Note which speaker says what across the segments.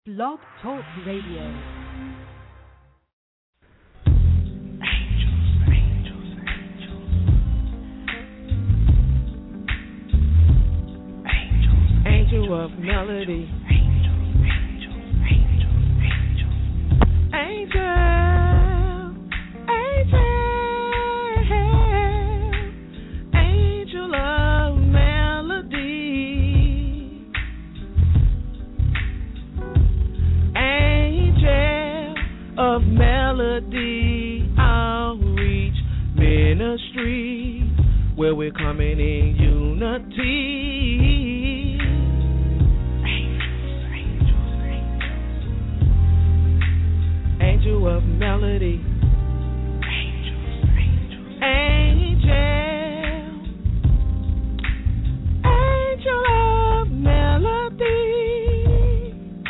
Speaker 1: Blog Talk Radio.
Speaker 2: Angel of melody. Angel, angel of melody. Angel of melody, outreach ministry, where we're coming in unity. Angel of melody. Angel of melody.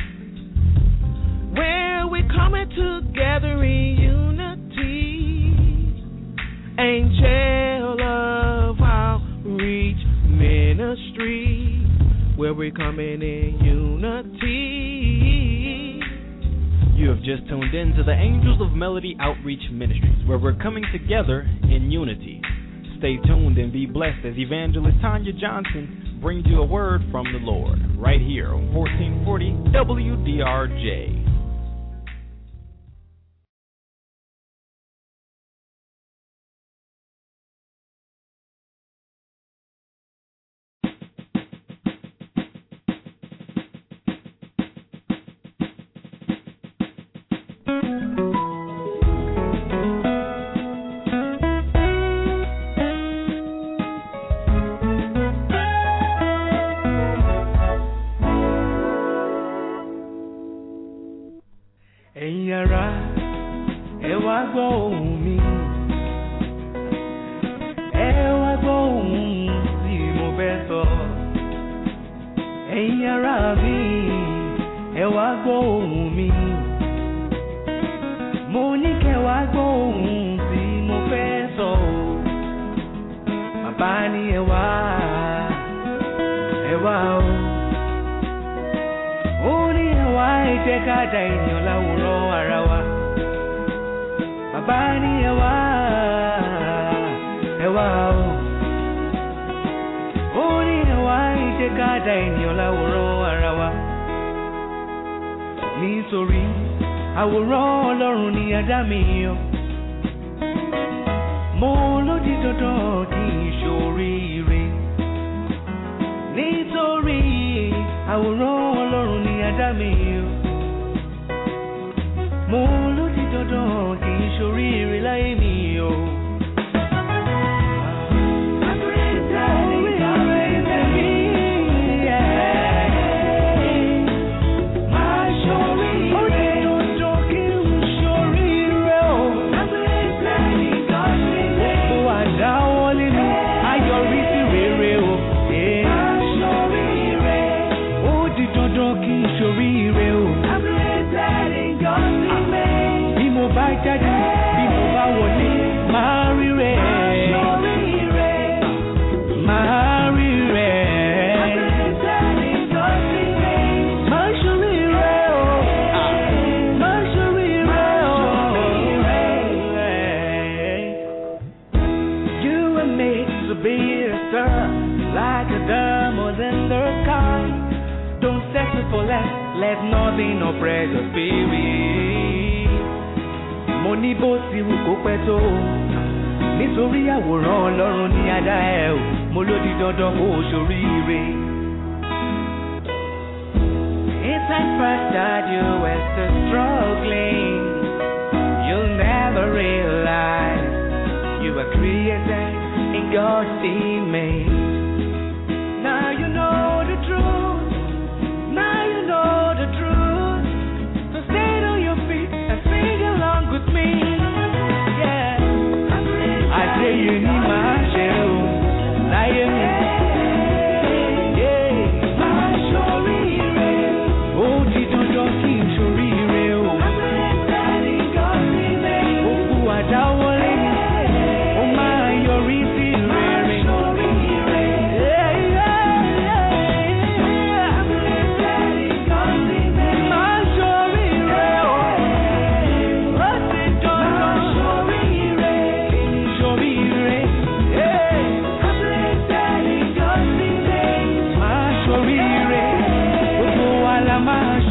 Speaker 2: Where we coming together in unity. Angel of outreach ministry. Where we coming in unity.
Speaker 3: You have just tuned in to the Angels of Melody Outreach Ministries, where we're coming together in unity. Stay tuned and be blessed as Evangelist Tanya Johnson brings you a word from the Lord, right here on 1440 WDRJ.
Speaker 2: Nítorí àwòrán Ọlọ́run ni a dá mi yàn, mo lódì dandan kí n ṣoríire. Nítorí àwòrán Ọlọ́run ni a dá mi yàn, mo lódì dandan kí n ṣoríire láyé mi o. Let nothing oppress your spirit. Mo ní bó ti wù kó pẹ́ tó, nítorí àwòrán Ọlọ́run ni a dá ẹ o, mo ló di dandan kó o ṣoríire. It's like first that you were still struggling, you'll never realize you were created in God's image. Now you know the truth. Now you know the truth. So stand on your feet and sing along with me. Yeah. I say you need my share. Láyé mi. Yeah. My ṣoríire. Ó di dandan kí n ṣoríire o. Òkú àdáwọlé. Ó máa yọrí sí rere.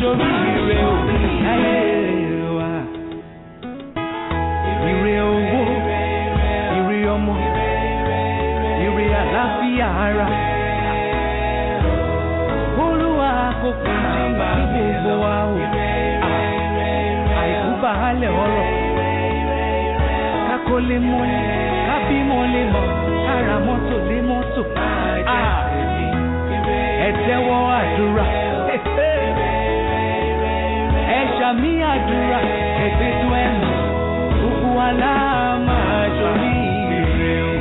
Speaker 2: ṣoríire o láyé wa. Ire owó, ire ọmọ, ire àlàáfíà ara. Olúwa kò fún sí gbogbo wa o. Àìkú baálẹ̀ ọ̀rọ̀. Kákó lè mọ́lé, kábímọ lè mọ̀, kára mọ́tò lè mọ́tò. Ẹ tẹ́wọ́ àdúrà. Ẹ ṣàmì àdúrà. Ẹ gbẹ́dú ẹ̀mí. Gbogbo wa la máa ṣoríire o.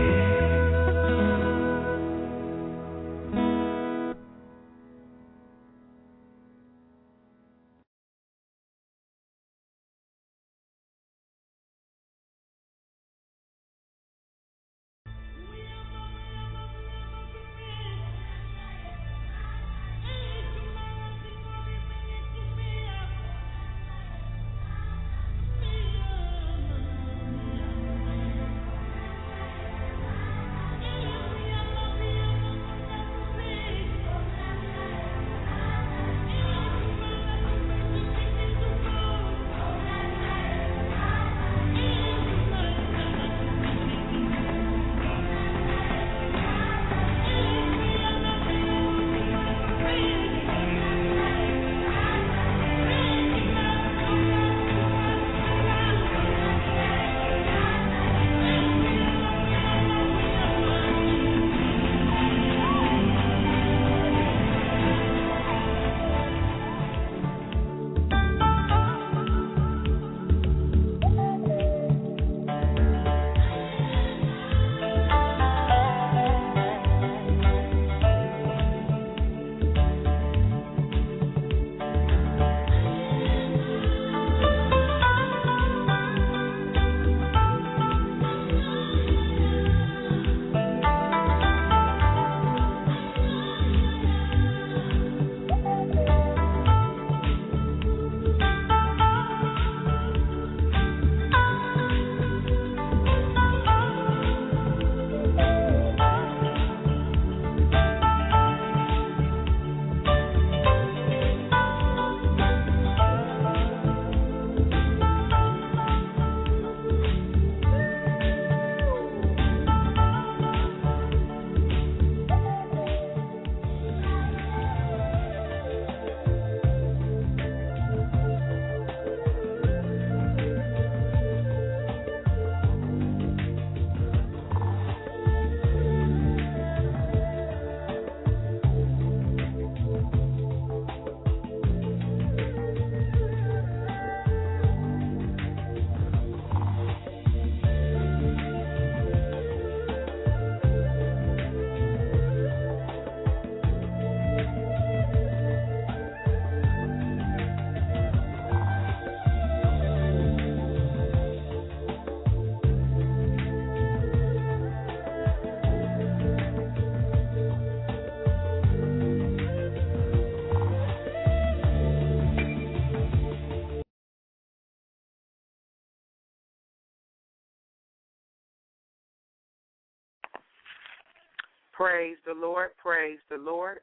Speaker 1: Praise the Lord, praise the Lord.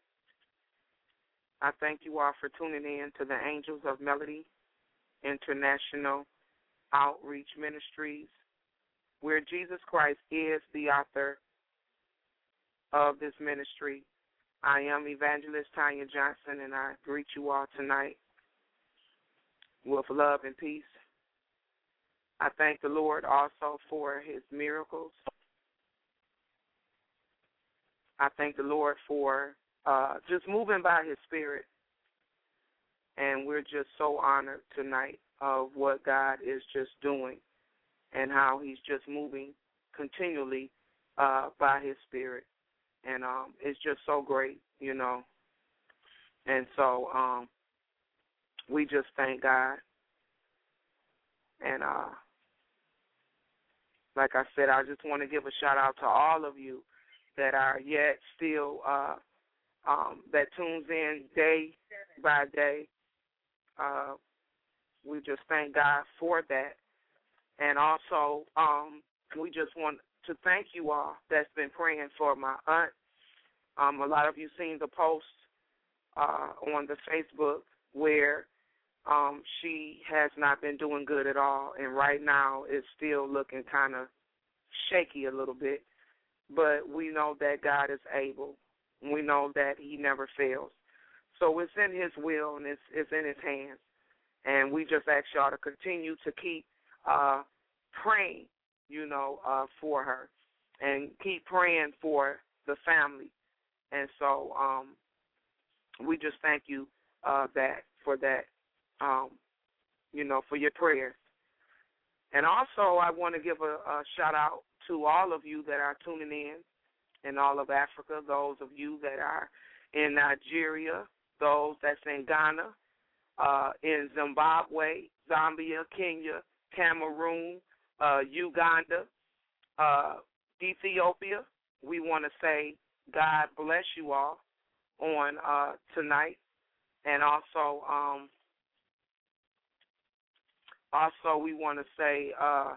Speaker 1: I thank you all for tuning in to the Angels of Melody International Outreach Ministries, where Jesus Christ is the author of this ministry. I am Evangelist Tanya Johnson, and I greet you all tonight with love and peace. I thank the Lord also for his miracles. I thank the Lord for just moving by his spirit. And we're just so honored tonight of what God is just doing and how he's just moving continually by his spirit. And it's just so great, you know. And so we just thank God. And like I said, I just want to give a shout-out to all of you that are yet still that tunes in day by day. We just thank God for that. And also, we just want to thank you all that's been praying for my aunt. A lot of you seen the post on the Facebook where she has not been doing good at all, and right now it's still looking kind of shaky a little bit. But we know that God is able. We know that He never fails. So it's in His will and it's in His hands. And we just ask y'all to continue to keep praying, for her, and keep praying for the family. And so we just thank you for your prayers. And also I want to give a shout-out to all of you that are tuning in all of Africa, those of you that are in Nigeria, those that's in Ghana, in Zimbabwe, Zambia, Kenya, Cameroon, Uganda, Ethiopia. We want to say God bless you all on tonight. And also we want to say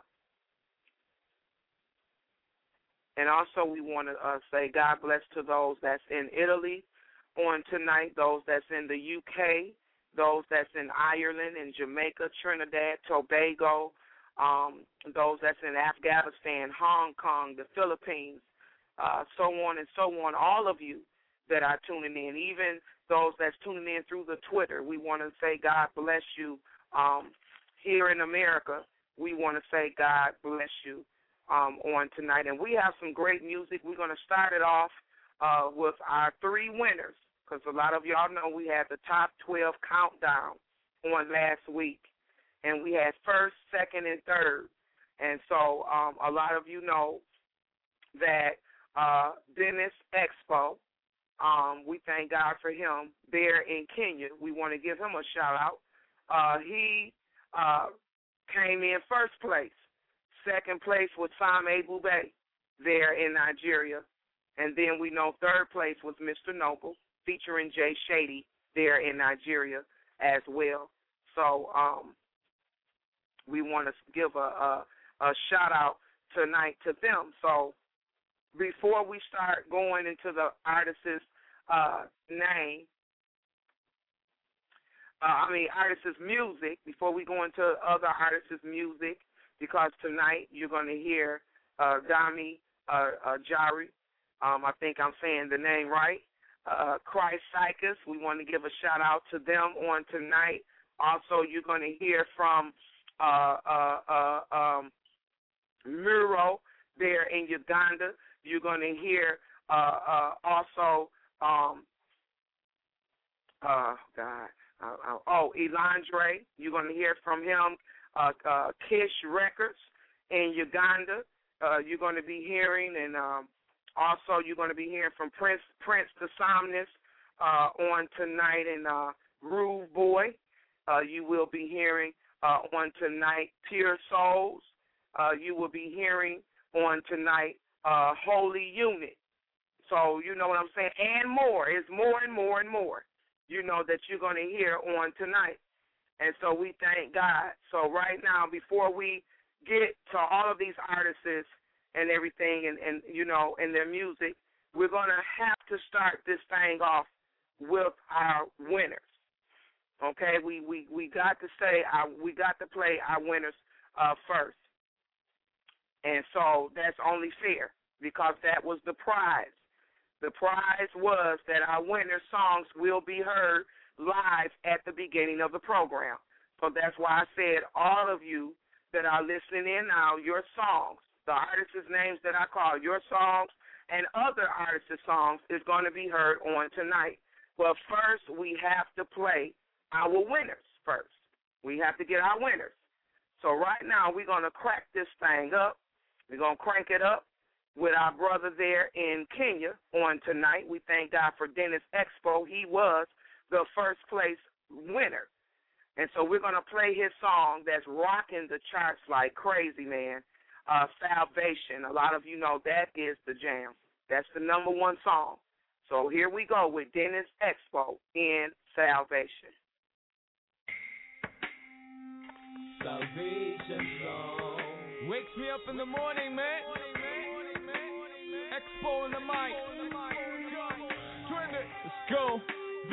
Speaker 1: say God bless to those that's in Italy on tonight, those that's in the UK, those that's in Ireland and Jamaica, Trinidad, Tobago, those that's in Afghanistan, Hong Kong, the Philippines, so on and so on, all of you that are tuning in, even those that's tuning in through the Twitter. We want to say God bless you. Here in America, we want to say God bless you on tonight. And we have some great music. We're going to start it off with our 3 winners, because a lot of y'all know we had the top 12 countdown on last week. And we had first, second, and third. And so a lot of you know that Dennis Expo, we thank God for him there in Kenya. We want to give him a shout-out. He came in first place. Second place was Sam Ebube there in Nigeria. And then we know third place was Mr. Noble, featuring Jay Shady there in Nigeria as well. So we want to give a shout-out tonight to them. So before we start going into the artist's name, artist's music, before we go into other artists' music, because tonight you're going to hear Dami Jari. I think I'm saying the name right. Christ Psychus. We want to give a shout-out to them on tonight. Also, you're going to hear from Muro there in Uganda. You're going to hear also, Elandre. You're going to hear from him, Kish Records in Uganda. You're going to be hearing, and also you're going to be hearing from Prince the Somnus on tonight, and Groove Boy. You will be hearing on tonight Pure Souls. You will be hearing on tonight Holy Unit. So you know what I'm saying? And more. It's more and more and more, that you're going to hear on tonight. And so we thank God. So right now, before we get to all of these artists and everything and their music, we're going to have to start this thing off with our winners. Okay, we got to play our winners first. And so that's only fair, because that was the prize. The prize was that our winner songs will be heard live at the beginning of the program. So that's why I said all of you that are listening in now, your songs, the artists' names that I call, your songs and other artists' songs is going to be heard on tonight. But first, we have to play our winners first. We have to get our winners. So right now, we're going to crack this thing up. We're going to crank it up with our brother there in Kenya on tonight. We thank God for Dennis Expo. He was the first place winner. And so we're going to play his song that's rocking the charts like crazy, man, Salvation. A lot of you know that is the jam. That's the number 1 song. So here we go with Dennis Expo in Salvation.
Speaker 2: Salvation song wakes me up in the morning, man. Expo in the mic. Let's go. This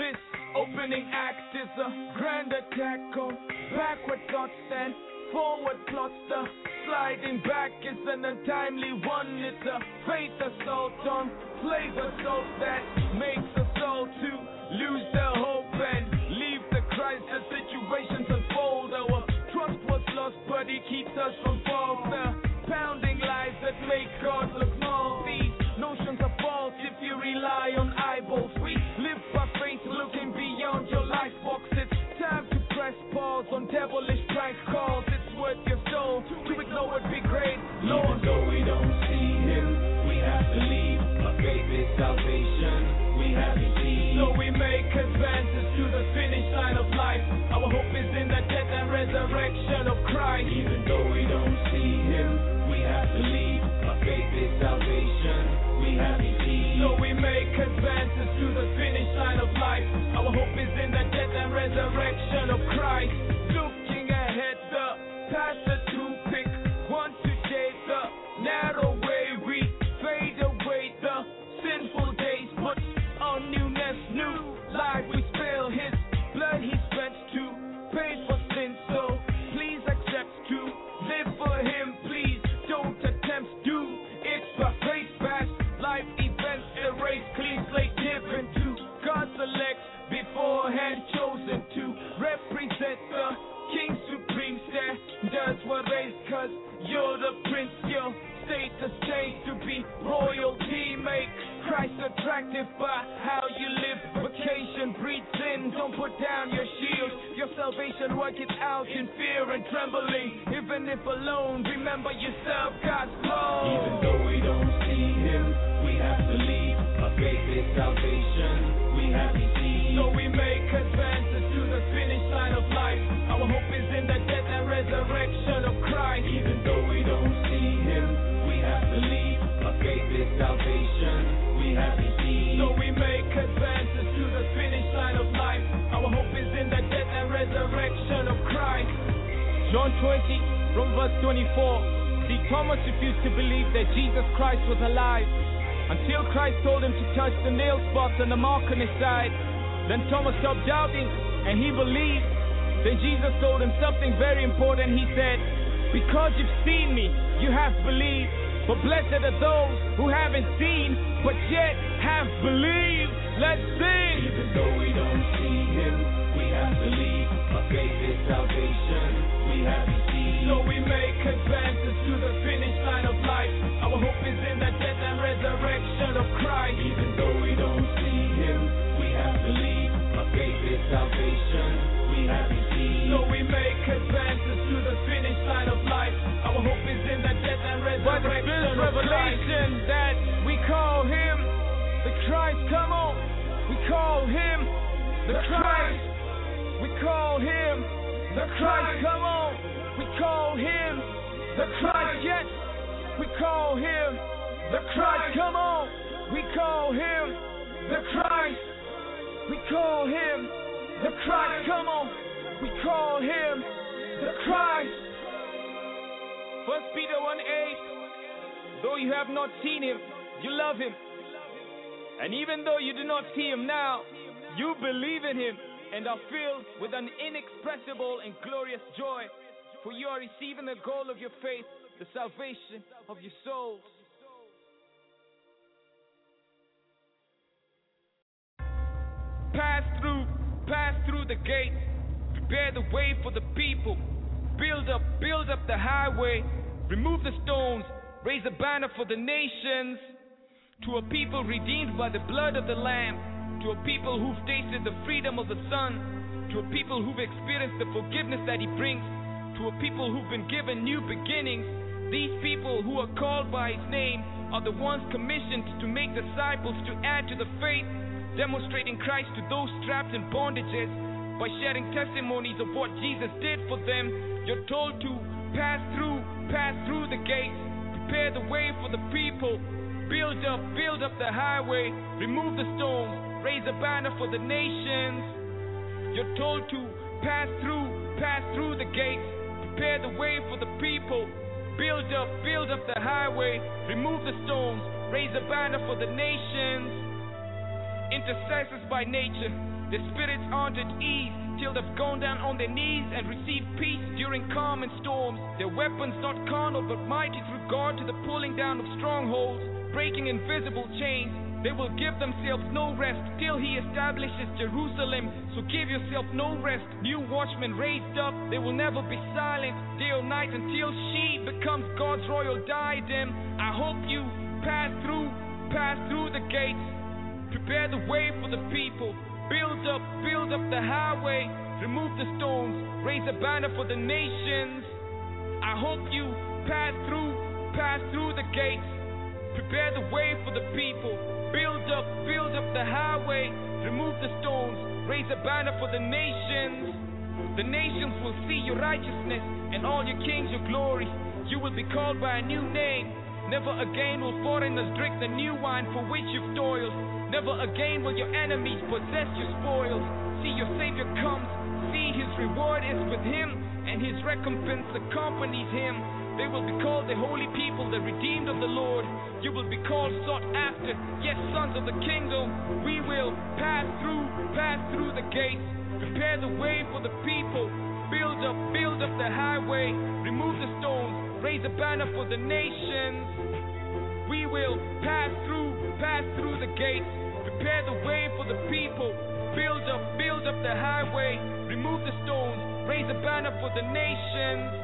Speaker 2: Opening act is a grand attack on backward thoughts and forward plots. The sliding back is an untimely one. It's a faith assault on flavor salt that makes us all to lose the hope and leave the crisis situations unfold. Our trust was lost, but it keeps us from false. The pounding lies that make God look small. These notions are false if you rely on eyeballs. We live by faith, looking beyond your life box. It's time to press pause on devilish prank calls. It's worth your soul to ignore would be great. Lord, even though we don't see Him, we have to leave. Our faith is salvation. We have His seed. So we make advances to the finish line of life. Our hope is in the death and resurrection of Christ. Even though we don't see Him, we have to leave. Our faith is salvation. We have His seed. So we make advances to the finish line of life. Our hope is in the death and resurrection of Christ. Looking ahead, the path to pick. Want to take the narrow way. We fade away the sinful days. Put on newness, new life. We spill His blood He spent to pay for sin. So please accept to live for Him. Please don't attempt to. It's by faith past life events. Erase clean slate given to God's elect beforehand chosen to represent the King Supreme. Standards were raised cause you're the prince. Your status changed to be royalty. Make Christ attractive by how you live. Vacation breeds sin. Don't put down your shield. Your salvation, work it out in fear and trembling. Even if alone, remember yourself, God's call. Even though we don't see Him, we have to leave. Our faith is salvation. We have His seed. So we make advances to the finish line of life. Our hope is in the death and resurrection of Christ. Even though we don't see Him, we have to leave. Our faith is salvation. We have His seed. So we make advances to the finish line of life. Our hope is in the death and resurrection of Christ. John 20 from verse 24. See, Thomas refused to believe that Jesus Christ was alive until Christ told him to touch the nail spots and the mark on his side. Then Thomas stopped doubting and he believed. Then Jesus told him something very important. He said, because you've seen me, you have believed. But blessed are those who haven't seen, but yet have believed. Let's sing. Even though we don't see Him, we have believed. Our faith is salvation. We have His seed. So we make advances to the finish line of life. Our hope is in the death and resurrection of Christ. Even though we don't see Him, we have believed. Our faith is salvation. We have His seed. So we make advances to the finish line of life. Our hope is in the death and resurrection. By the Spirit's revelation that we call Him the Christ. Come on, we call Him the Christ. We call Him the Christ. Come on, we call Him the Christ. Yes, we call Him the Christ. Come on, we call Him the Christ. We call Him the Christ. Come on, we call Him the Christ. 1 Peter 1:8. Though you have not seen Him, you love Him. And even though you do not see Him now, you believe in Him and are filled with an inexpressible and glorious joy, for you are receiving the goal of your faith, the salvation of your souls. Pass through the gate, prepare the way for the people, build up the highway, remove the stones, raise a banner for the nations. To a people redeemed by the blood of the Lamb, to a people who've tasted the freedom of the Son, to a people who've experienced the forgiveness that He brings, to a people who've been given new beginnings. These people who are called by His name are the ones commissioned to make disciples, to add to the faith, demonstrating Christ to those trapped in bondages by sharing testimonies of what Jesus did for them. You're told to pass through the gates, prepare the way for the people, build up the highway, remove the stones, raise a banner for the nations. You're told to pass through the gates, prepare the way for the people, build up the highway, remove the stones, raise a banner for the nations. Intercessors by nature, The spirits aren't at ease till they've gone down on their knees and received peace during calm and storms. Their weapons not carnal but mighty through God to the pulling down of strongholds, breaking invisible chains. They will give themselves no rest till he establishes Jerusalem. So give yourself no rest. New watchmen raised up, they will never be silent day or night until she becomes God's royal diadem. I hope you pass through the gates. Prepare the way for the people. Build up the highway. Remove the stones. Raise a banner for the nations. I hope you pass through the gates. Prepare the way for the people. Build up the highway. Remove the stones. Raise a banner for the nations. The nations will see your righteousness and all your kings your glory. You will be called by a new name. Never again will foreigners drink the new wine for which you've toiled. Never again will your enemies possess your spoils. See your Savior comes. See his reward is with him, and his recompense accompanies him. They will be called the holy people, the redeemed of the Lord. You will be called sought after, yes, sons of the kingdom. We will pass through the gates. Prepare the way for the people. Build up the highway. Remove the stones. Raise a banner for the nations. We will pass through the gates. Prepare the way for the people. Build up the highway. Remove the stones. Raise a banner for the nations.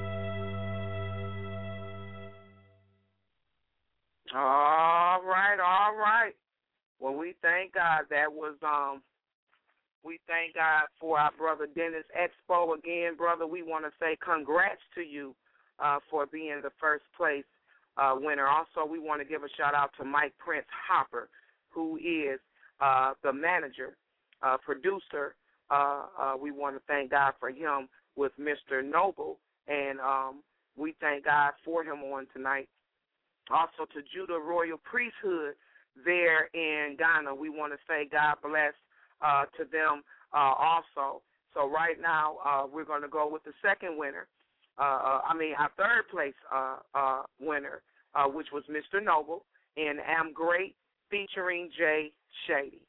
Speaker 1: All right. Well, we thank God. That was we thank God for our brother Dennis Expo again, brother. We want to say congrats to you for being the first place winner. Also, we want to give a shout out to Mike Prince Hopper, who is the manager, producer. We want to thank God for him with Mr. Noble, and we thank God for him on tonight. Also to Judah Royal Priesthood there in Ghana, we want to say God bless to them also. So right now we're going to go with the second winner. Our third place winner, which was Mr. Noble and Am Great featuring Jay Shady.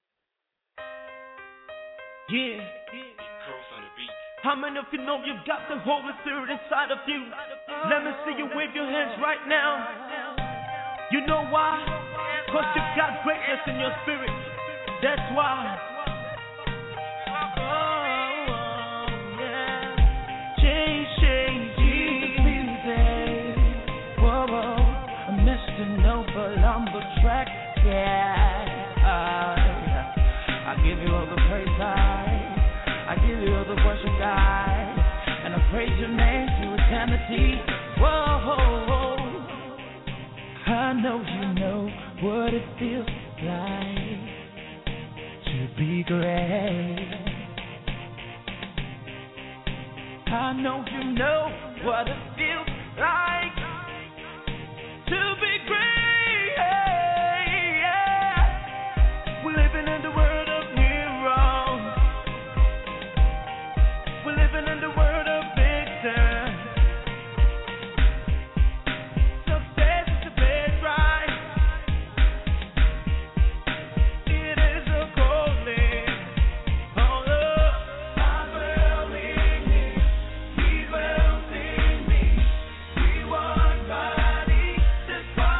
Speaker 4: Yeah. How many of you know you got the Holy Spirit inside of you? Let me see you wave your hands right now. You know why? Because you got greatness in your spirit. That's why. Oh, yeah. Whoa, Mr. Noble on the track. Yeah. I give you all the praise, I give you all the worship, God, and I praise your name to eternity. Whoa, I know you know what it feels like to be great. I know you know what it feels like to be great. Yeah. We're living in the world of heroes. We're living in the world of victims. Success is the birthright. It is a calling. Oh, Lord, I dwell in me. He dwells in me. We walk body to body.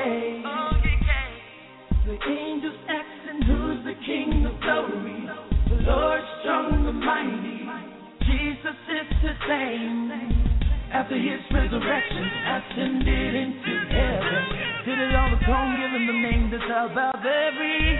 Speaker 4: came. The angels asking who's the King of glory. The Lord strong and mighty. Jesus is the same. After his resurrection, ascended into heaven. Seated on the throne, giving the name that's above every.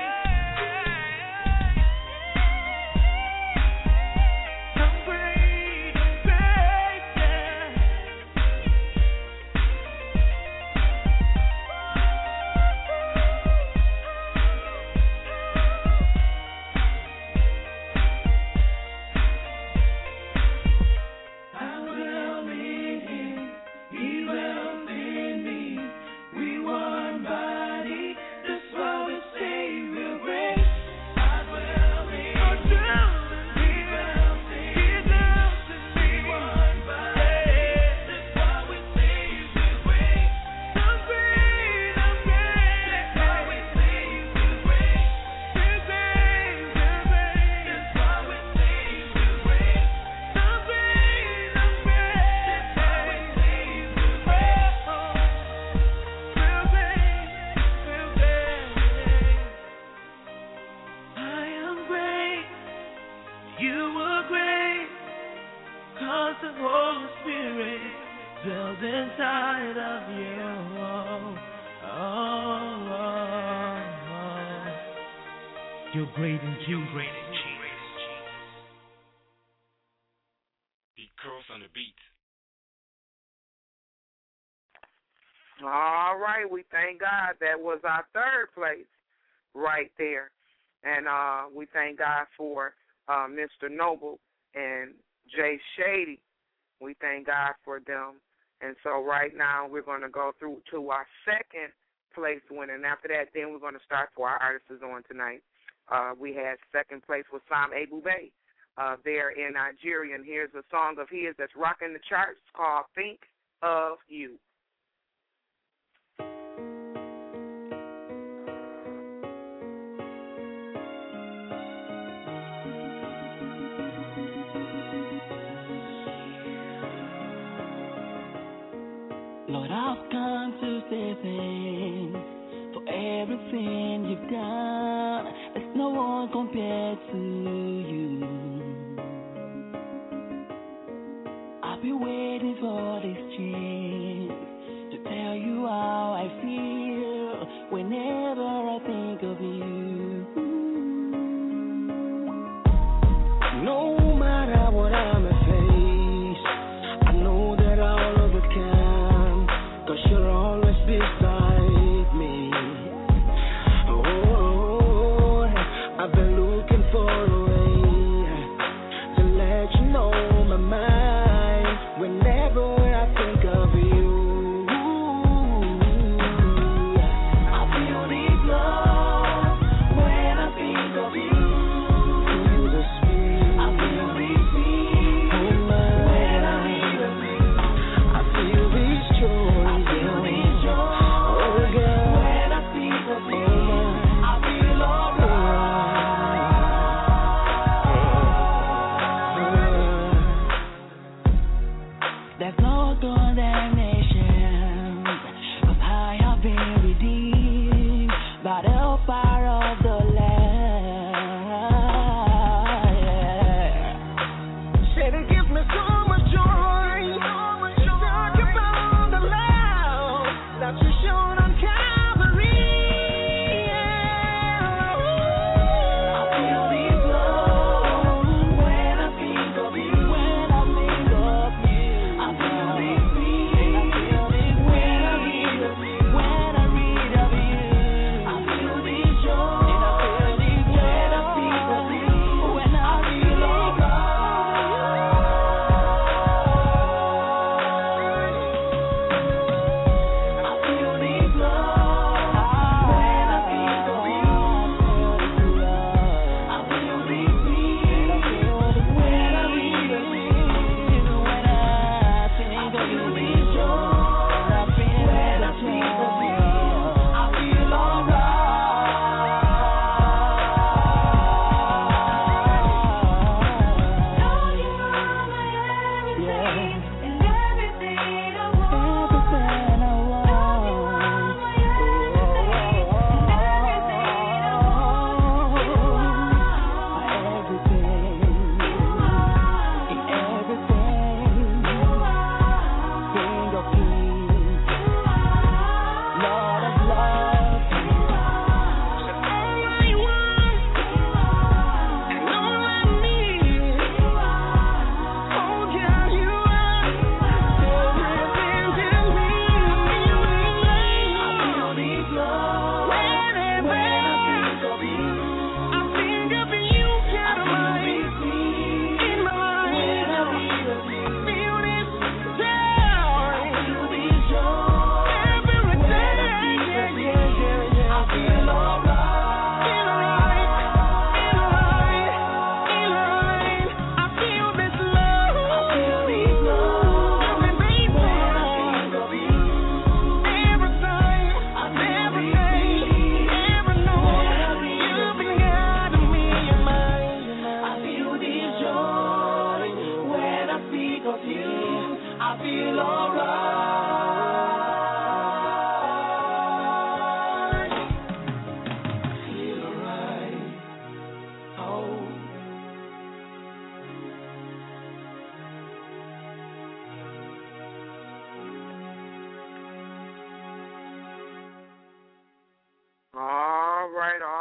Speaker 4: You're great in Jesus.
Speaker 3: Beat Curls on the beat.
Speaker 1: All right, we thank God. That was our third place right there. And we thank God for Mr. Noble and Jay Shady. We thank God for them. And so right now we're going to go through to our second place winner. And after that, then we're going to start for our artists on tonight. We had second place with Sam Abu Bey there in Nigeria. And here's a song of his that's rocking the charts called Think of You.
Speaker 4: Lord, I've come to say thanks for everything you've done. There's no one compared to you. I've been waiting for this chance to tell you how I feel whenever I think of you. No matter what I may face, I know that I'll overcome, 'cause you're always beside me. Oh, I've been looking for a way to let you know my mind whenever I think of you. I feel this love when I think of you. Feel the sweet. I feel this peace when I think of you. I feel this joy. I feel this joy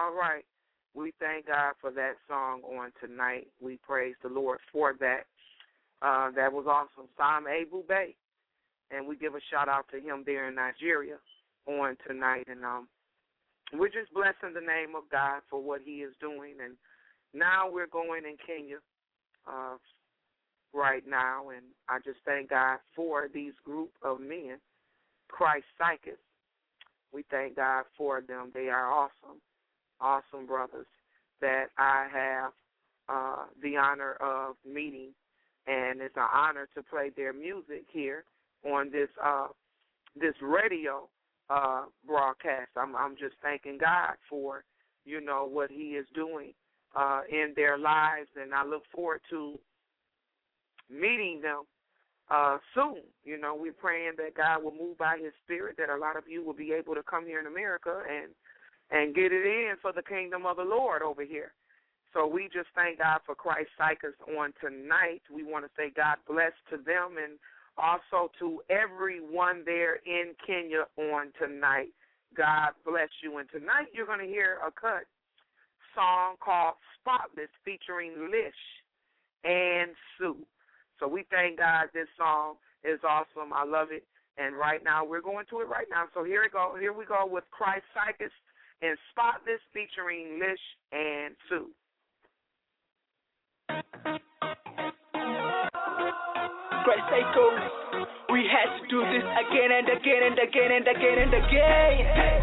Speaker 1: All right. We thank God for that song on tonight. We praise the Lord for that. That was awesome. Sam Abu Bey. And we give a shout-out to him there in Nigeria on tonight. And we're just blessing the name of God for what he is doing. And now we're going in Kenya right now. And I just thank God for these group of men, Christ Psychics. We thank God for them. They are awesome brothers that I have the honor of meeting. And it's an honor to play their music here on this radio broadcast. I'm just thanking God for, what he is doing in their lives, and I look forward to meeting them soon. We're praying that God will move by his spirit, that a lot of you will be able to come here in America and get it in for the kingdom of the Lord over here. So we just thank God for Christ Psychics on tonight. We want to say God bless to them and also to everyone there in Kenya on tonight. God bless you. And tonight you're going to hear a cut song called Spotless featuring Lish and Sue. So we thank God. This song is awesome. I love it. And right now we're going to it right now. So here we go with Christ Psychics and Spotless featuring Lish and Sue.
Speaker 5: Christ Psychos, we had to do this again and again and again and again and again.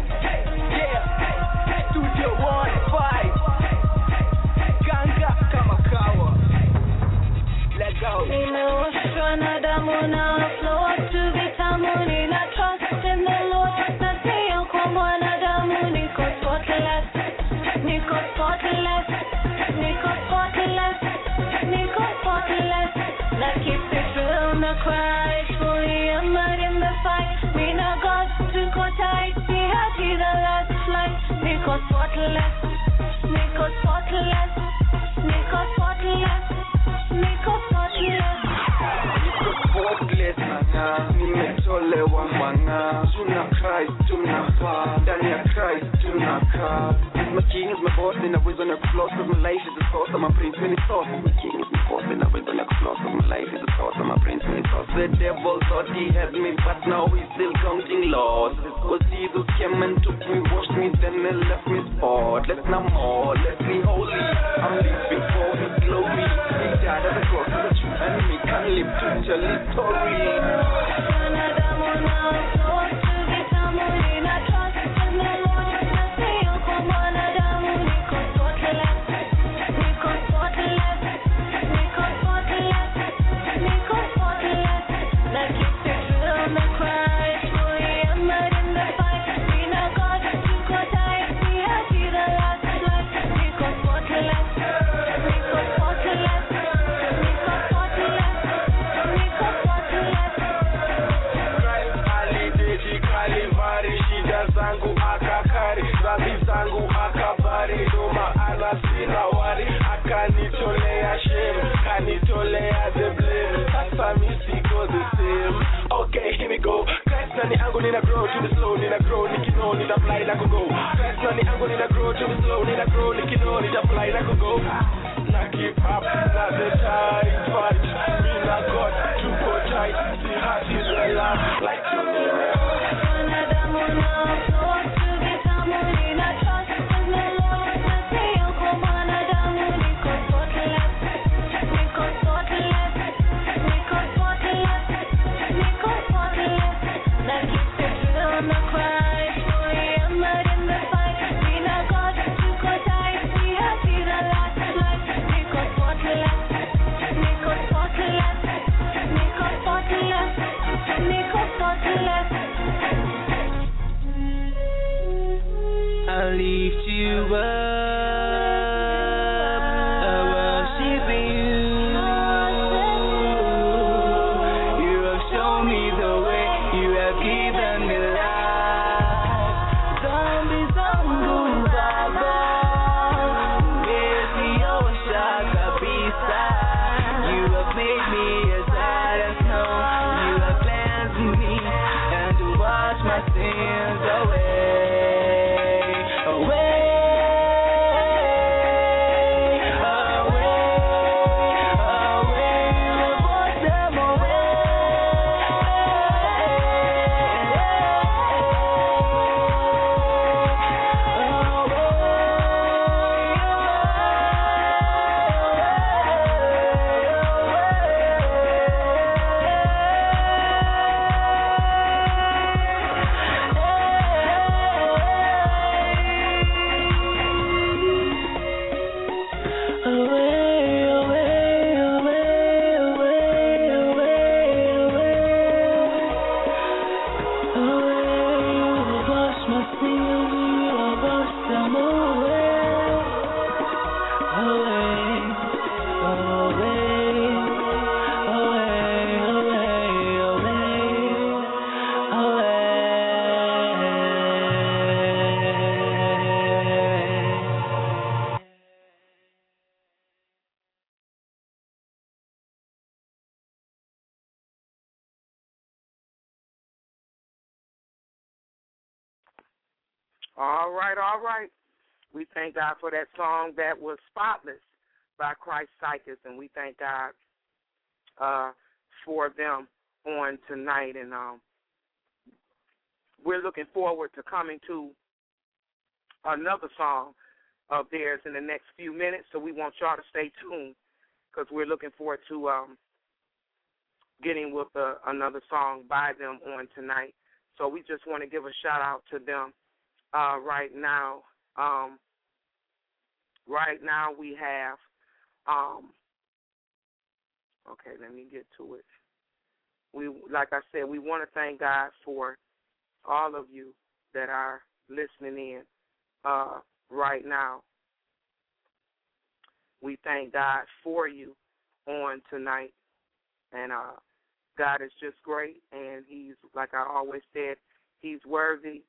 Speaker 5: Yeah, Studio 1-5, Ganga Kamakawa. Let go. Nimeoshwa na damu na flow to vitamu, nina trust in the Lord. Natia kwa mwanadamu, niko spotless, niko spotless, niko spotless, niko spotless. Na keep it real, na cry, fully immersed in the fight. We know God to go tight, we had to the last flight. Niko spotless, niko spotless, niko spotless, niko spotless. Niko spotless, nimetolewa manga. Tuna Christ, tunafaa, ndani ya Christ tunakaa. My king is my boss, and I was on a floss of my life is the source of my prince when it's sauce. My king is my boss, and I was on a floss of my life is the source of my prince when it's sauce. The devil thought he had me, but now he's still counting laws. Because Jesus came and took me, washed me, then he left me spotless. Now more, let me holy. I'm living for his glory. He died at the cross of the true enemy, can live to tell his story. Okay, here we go. Christ nani angu nina grow to the slow, nina grow, nikino, nina fly like a go. Christ nani angu nina grow to the slow, nina grow, nikino, nina fly like a go. Na keep up, na the tight fight. Me na God, to go tight. See how she's alive, like you know.
Speaker 2: I lift you up, I worship you. You have shown me the way, you have given me life. Zambi zangu baba, umezio shaka bisa. You have made me as white as snow. You have cleansed me and washed my sins away.
Speaker 1: All right, all right. We thank God for that song that was Spotless by Christ Psychus, and we thank God for them on tonight. And we're looking forward to coming to another song of theirs in the next few minutes, so we want y'all to stay tuned because we're looking forward to getting with another song by them on tonight. So we just want to give a shout-out to them. Right now we have, okay, let me get to it. Like I said, we want to thank God for all of you that are listening in right now. We thank God for you on tonight, and God is just great, and He's, like I always said, He's worthy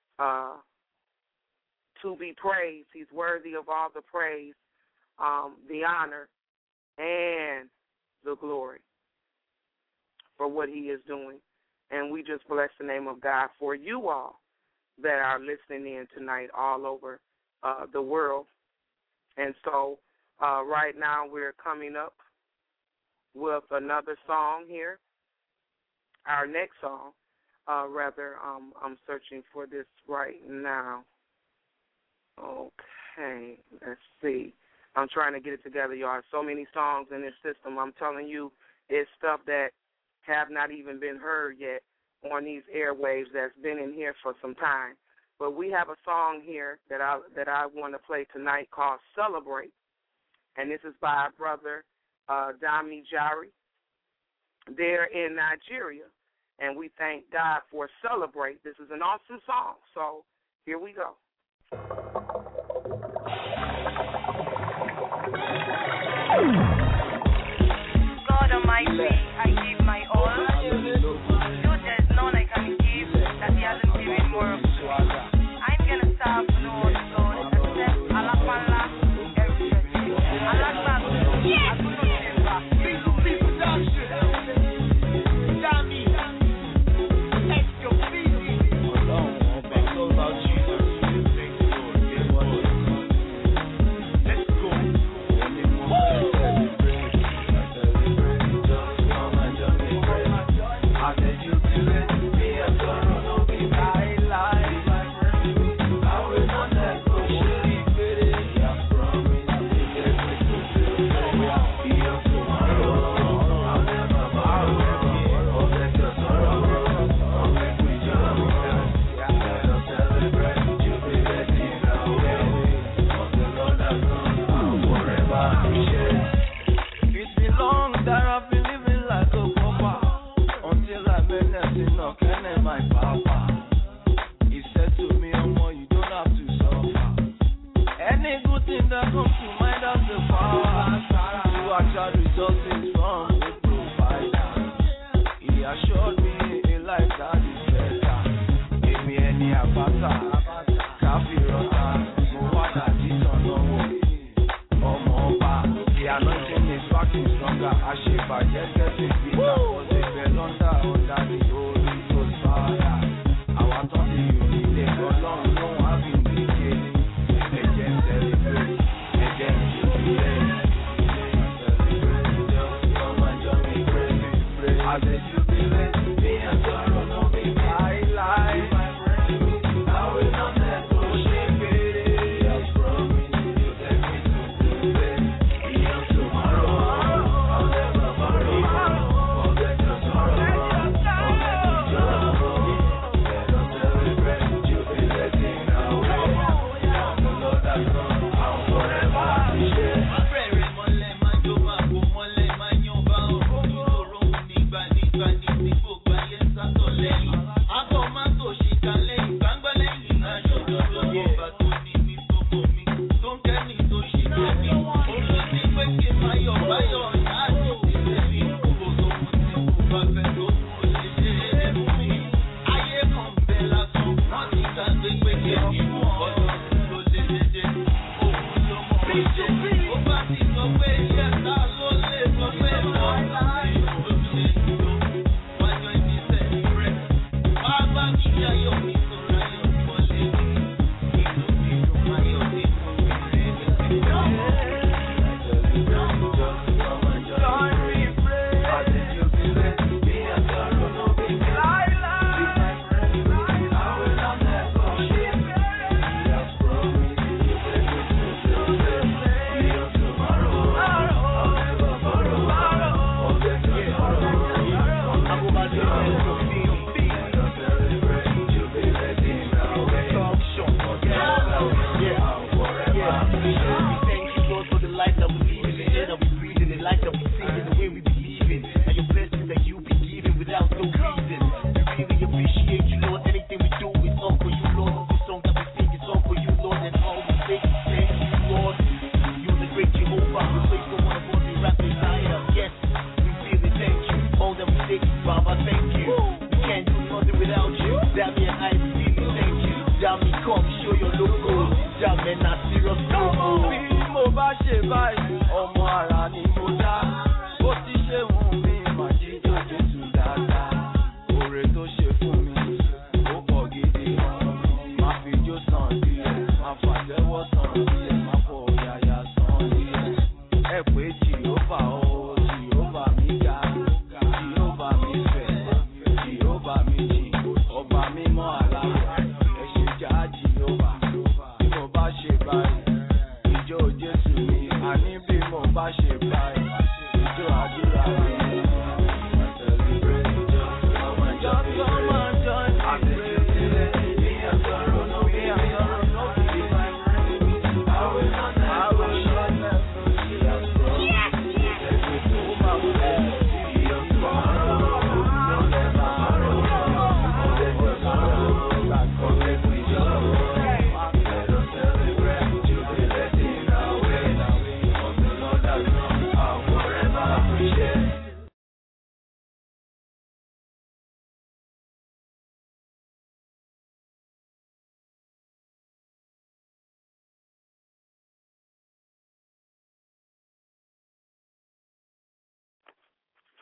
Speaker 1: to be praised. He's worthy of all the praise, the honor, and the glory for what He is doing. And we just bless the name of God for you all that are listening in tonight all over the world. And so right now we're coming up with another song here. Our next song, I'm searching for this right now. Okay, let's see. I'm trying to get it together, y'all. So many songs in this system. I'm telling you, it's stuff that have not even been heard yet on these airwaves that's been in here for some time. But we have a song here that I want to play tonight called Celebrate. And this is by our brother Dami Jari. They're in Nigeria. And we thank God for Celebrate. This is an awesome song. So here we go.
Speaker 6: God Almighty, I give my all. Though there's none I can give that He hasn't given more of me. I'm gonna serve no other God except Allah, everything. Allah,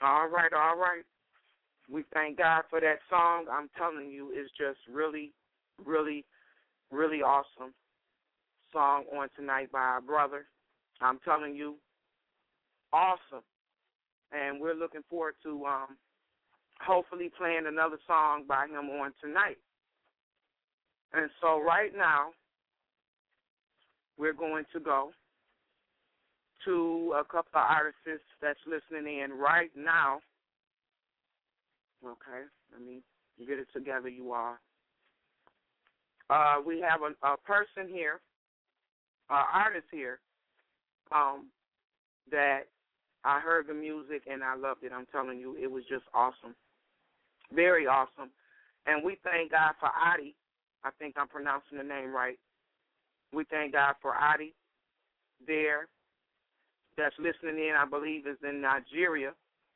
Speaker 1: All right, all right. We thank God for that song. I'm telling you, it's just really, really, really awesome song on tonight by our brother. I'm telling you, awesome. And we're looking forward to hopefully playing another song by him on tonight. And so right now, we're going to go to a couple of artists that's listening in right now. Okay, let me get it together, you all. We have a person here, an artist here, that I heard the music and I loved it. I'm telling you, it was just awesome. Very awesome. And we thank God for Adi. I think I'm pronouncing the name right. We thank God for Adi there that's listening in, I believe is in Nigeria.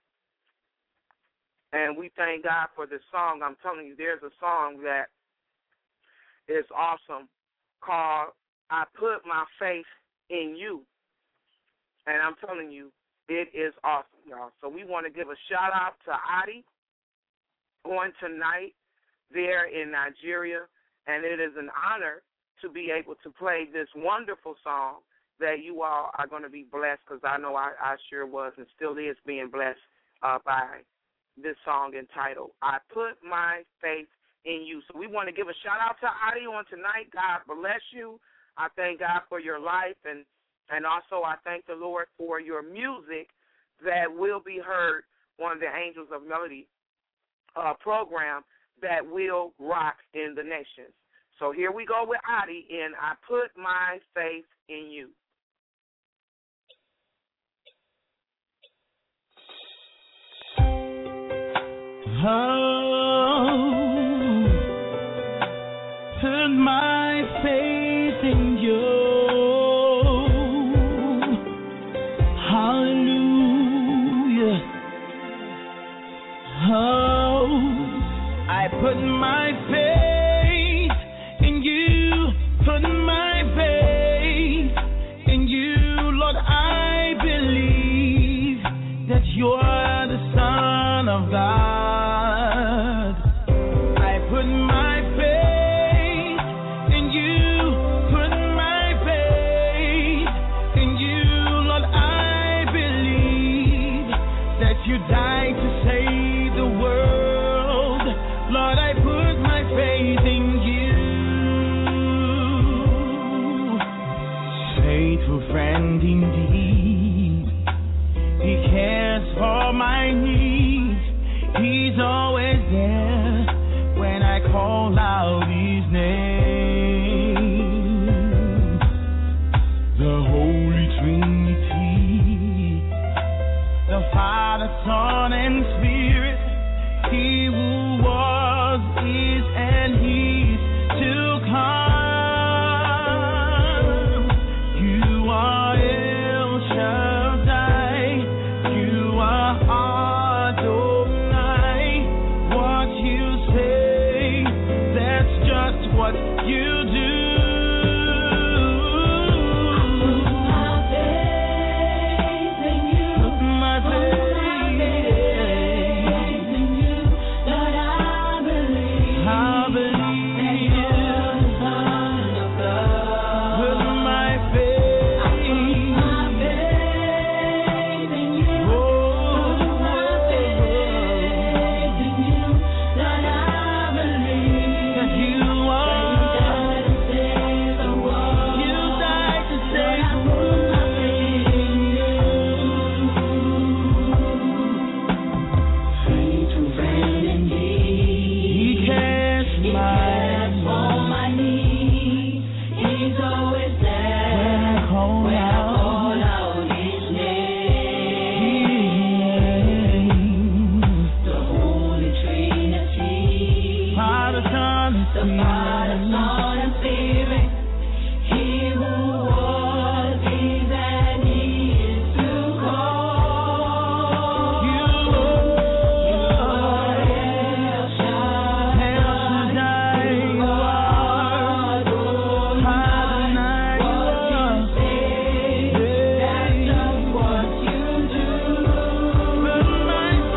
Speaker 1: And we thank God for this song. I'm telling you, there's a song that is awesome called I Put My Faith in You. And I'm telling you, it is awesome, y'all. So we want to give a shout-out to Adi on tonight there in Nigeria. And it is an honor to be able to play this wonderful song that you all are going to be blessed, because I know I sure was and still is being blessed by this song entitled I Put My Faith in You. So we want to give a shout-out to Adi on tonight. God bless you. I thank God for your life, and also I thank the Lord for your music that will be heard on the Angels of Melody program that will rock in the nations. So here we go with Adi in I Put My Faith in You.
Speaker 4: Oh, put my faith in you. Hallelujah. Oh, I put my faith in you. Put my faith in you, Lord. I believe that you're the Son of God. Friend indeed, He cares for my needs. He's always there when I call out His name. The Holy Trinity, the Father, Son, and Spirit, He who was, is, and He's to come. My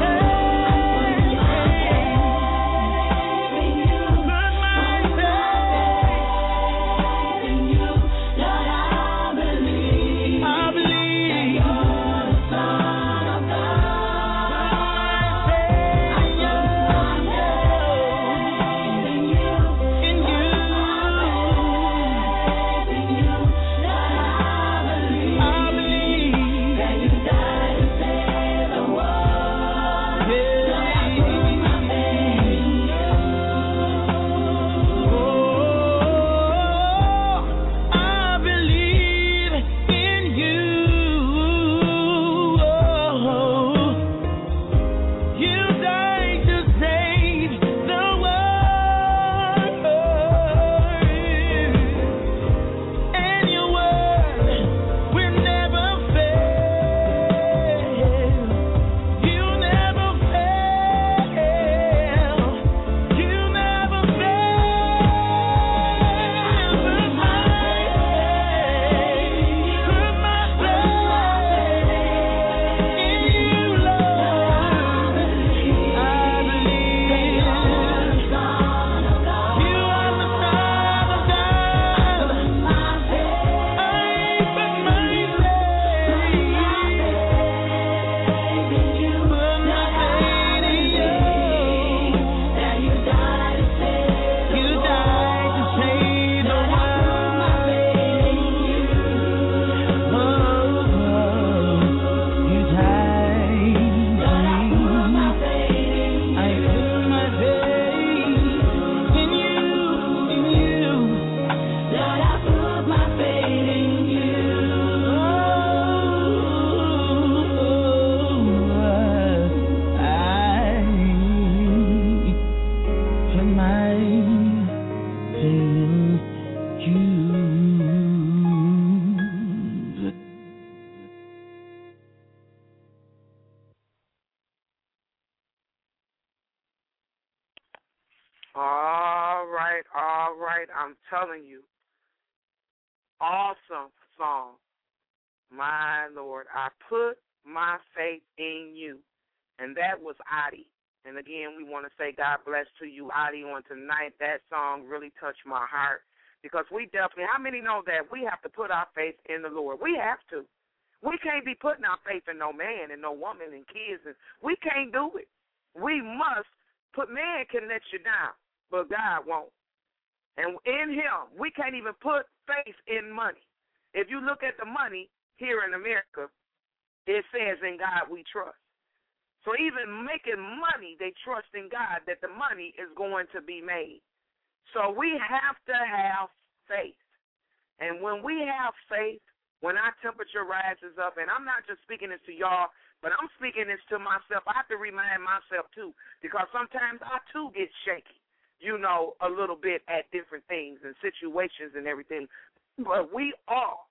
Speaker 1: right. I'm telling you. Awesome song. My Lord, I put my faith in you. And that was Adi. And again, we want to say God bless to you, Adi, on tonight. That song really touched my heart. Because we definitely, how many know that we have to put our faith in the Lord? We have to. We can't be putting our faith in no man and no woman and kids. And we can't do it. We must put, man can let you down, but God won't. And in him, we can't even put faith in money. If you look at the money here in America, it says in God we trust. So even making money, they trust in God that the money is going to be made. So we have to have faith. And when we have faith, when our temperature rises up, and I'm not just speaking this to y'all, but I'm speaking this to myself. I have to remind myself, too, because sometimes I, too, get shaky, you know, a little bit at different things and situations and everything. But we all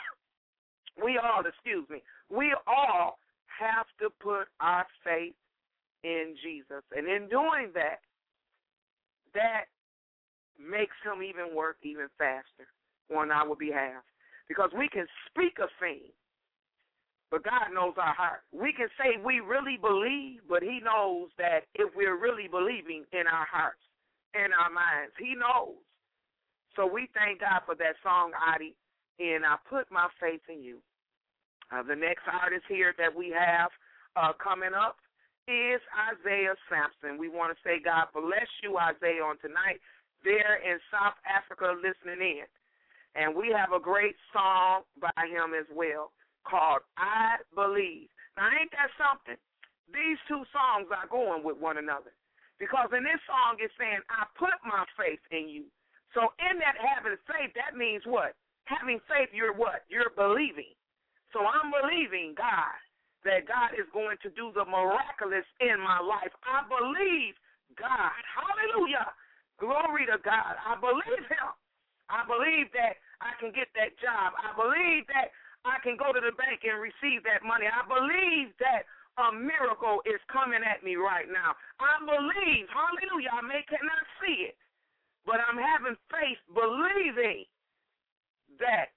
Speaker 1: have to put our faith in Jesus. And in doing that, that makes him even work even faster on our behalf. Because we can speak a thing, but God knows our heart. We can say we really believe, but he knows that if we're really believing in our hearts, in our minds, he knows. So we thank God for that song, Adi, and I put my faith in you. The next artist here that we have coming up is Isaiah Sampson. We want to say God bless you, Isaiah, on tonight there in South Africa listening in. And we have a great song by him as well called I Believe. Now, ain't that something? These two songs are going with one another. Because in this song it's saying, I put my faith in you. So in that having faith, that means what? Having faith, you're what? You're believing. So I'm believing God, that God is going to do the miraculous in my life. I believe God. Hallelujah. Glory to God. I believe him. I believe that I can get that job. I believe that I can go to the bank and receive that money. I believe that a miracle is coming at me right now. I believe, hallelujah, I cannot see it, but I'm having faith, believing that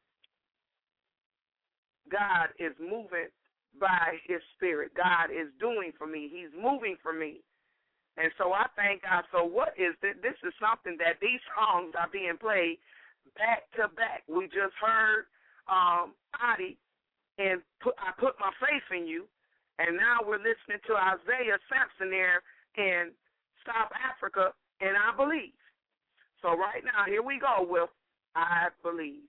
Speaker 1: God is moving by his spirit. God is doing for me. He's moving for me. And so I thank God. So what is this? This is something that these songs are being played back to back. We just heard Adi, and I put my faith in you, and now we're listening to Isaiah Sampson there in South Africa, and I believe. So right now, here we go with I Believe.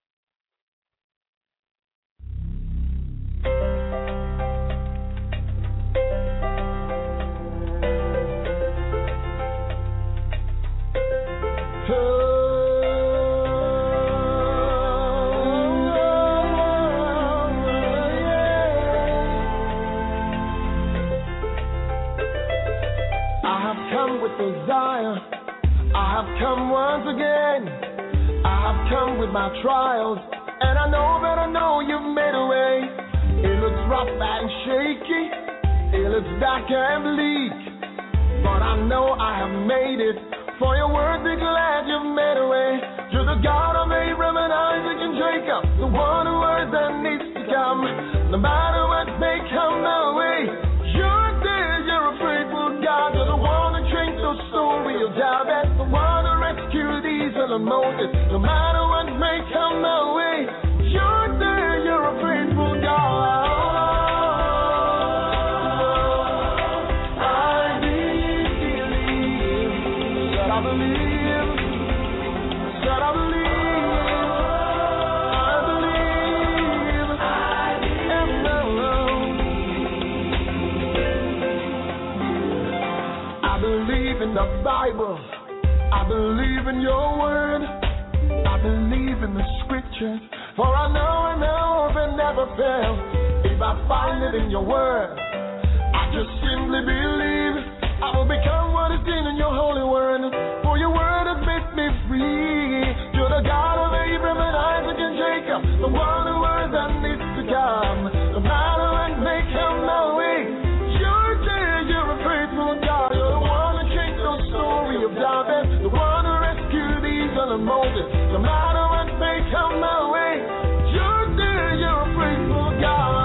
Speaker 7: Desire. I have come once again. I have come with my trials, and I know you've made a way. It looks rough and shaky, it looks dark and bleak, but I know I have made it. For your word, be glad you've made a way. You're the God of Abraham and Isaac and Jacob, the one who was and needs to come. No matter what may come my way, you're there. You're a faithful God. You're the one who changed the story of Jabez, the one who rescued Israel and Moses. No matter what may come my way, you're there. You're a faithful God. I believe. Said I believe. Said I believe. In the Bible, I believe in your word, I believe in the scriptures, for I know it never fails. If I find it in your word, I just simply believe I will become what is in your holy word, for your word has made me free. You're the God of Abraham and Isaac and Jacob, the one who was and needs to come. No matter what may come my way, you're there, you're a faithful God. You're the one who changed the story of Jabez, the one who rescued Son of Moses. No matter what may come my way, you're there, you're a faithful God.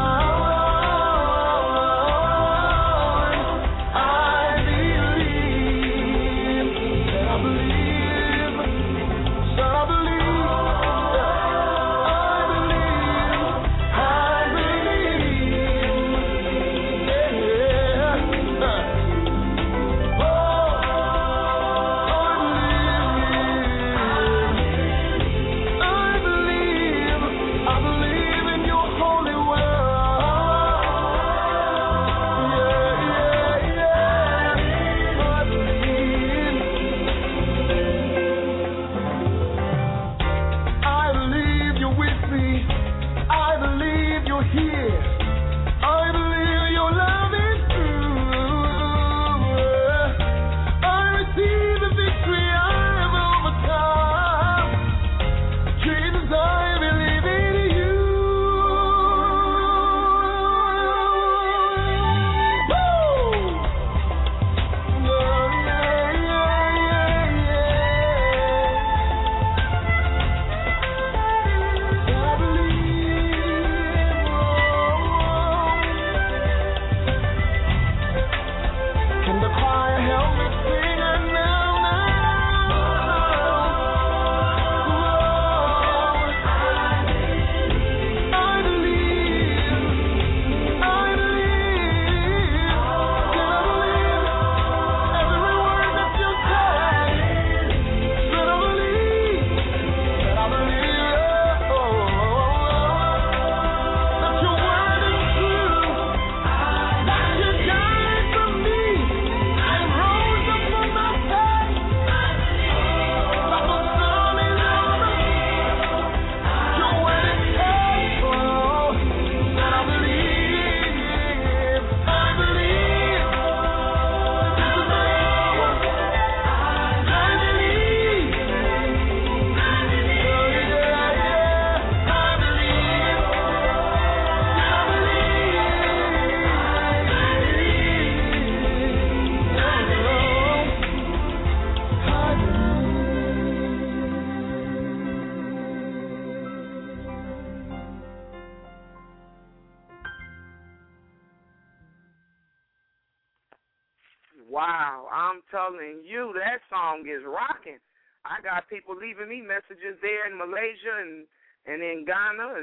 Speaker 1: Wow, I'm telling you, that song is rocking. I got people leaving me messages there in Malaysia and in Ghana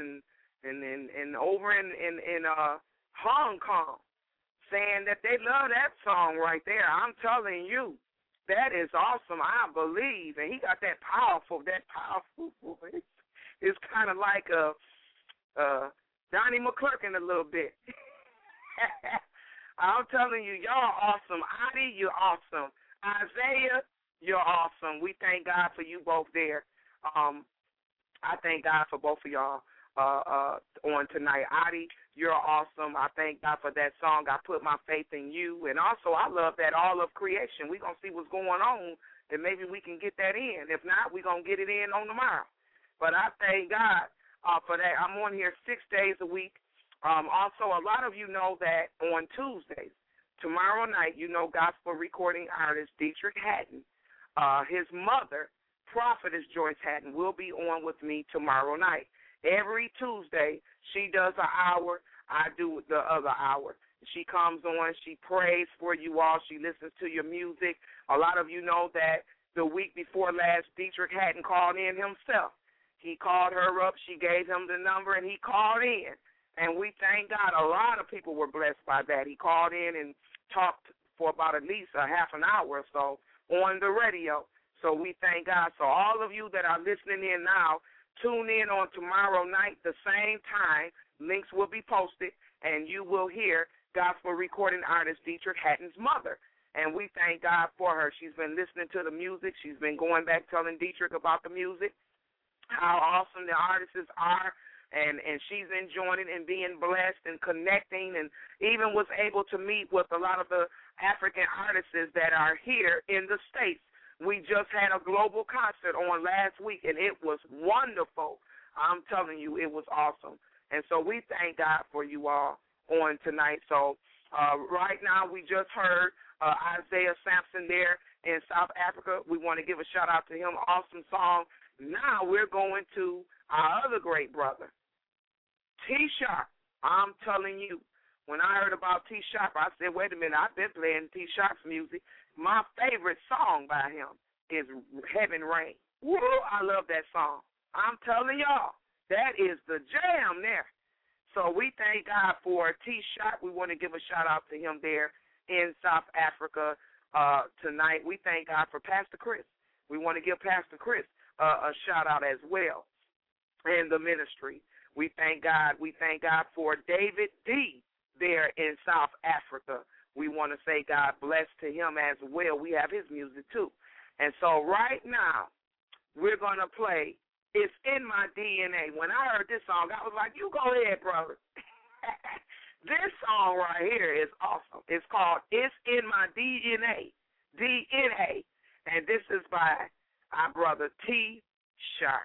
Speaker 1: and over in Hong Kong saying that they love that song right there. I'm telling you, that is awesome. I believe, and he got that powerful voice. It's kind of like Donnie McClurkin a little bit. I'm telling you, y'all awesome. Adi, you're awesome. Isaiah, you're awesome. We thank God for you both there. I thank God for both of y'all on tonight. Adi, you're awesome. I thank God for that song, I Put My Faith in You. And also, I love that All of Creation. We're going to see what's going on, and maybe we can get that in. If not, we're going to get it in on tomorrow. But I thank God for that. I'm on here 6 days a week. Also, a lot of you know that on Tuesdays, tomorrow night, you know gospel recording artist Dietrich Haddon, his mother, Prophetess Joyce Haddon, will be on with me tomorrow night. Every Tuesday, she does an hour, I do the other hour. She comes on, she prays for you all, she listens to your music. A lot of you know that the week before last, Dietrich Haddon called in himself. He called her up, she gave him the number, and he called in. And we thank God a lot of people were blessed by that. He called in and talked for about at least a half an hour or so on the radio. So we thank God. So all of you that are listening in now, tune in on tomorrow night, the same time. Links will be posted, and you will hear gospel recording artist Dietrich Haddon's mother. And we thank God for her. She's been listening to the music. She's been going back telling Dietrich about the music, how awesome the artists are. And she's enjoying it and being blessed and connecting, and even was able to meet with a lot of the African artists that are here in the States. We just had a global concert on last week, and it was wonderful. I'm telling you, it was awesome. And so we thank God for you all on tonight. So right now we just heard Isaiah Sampson there. in South Africa. We want to give a shout-out to him. Awesome song. Now we're going to our other great brother, T-Sharp. I'm telling you, when I heard about T-Sharp, I said, wait a minute, I've been playing T-Sharp's music. My favorite song by him is Heaven Rain. Woo, I love that song. I'm telling y'all, that is the jam there. So we thank God for T-Sharp. We want to give a shout-out to him there in South Africa tonight. We thank God for Pastor Chris. We want to give Pastor Chris a shout-out as well in the ministry. We thank God. We thank God for David D. there in South Africa. We want to say God bless to him as well. We have his music too. And so right now, we're going to play It's in My DNA. When I heard this song, I was like, you go ahead, brother. This song right here is awesome. It's called It's in My DNA, DNA. And this is by our brother T-Sharp.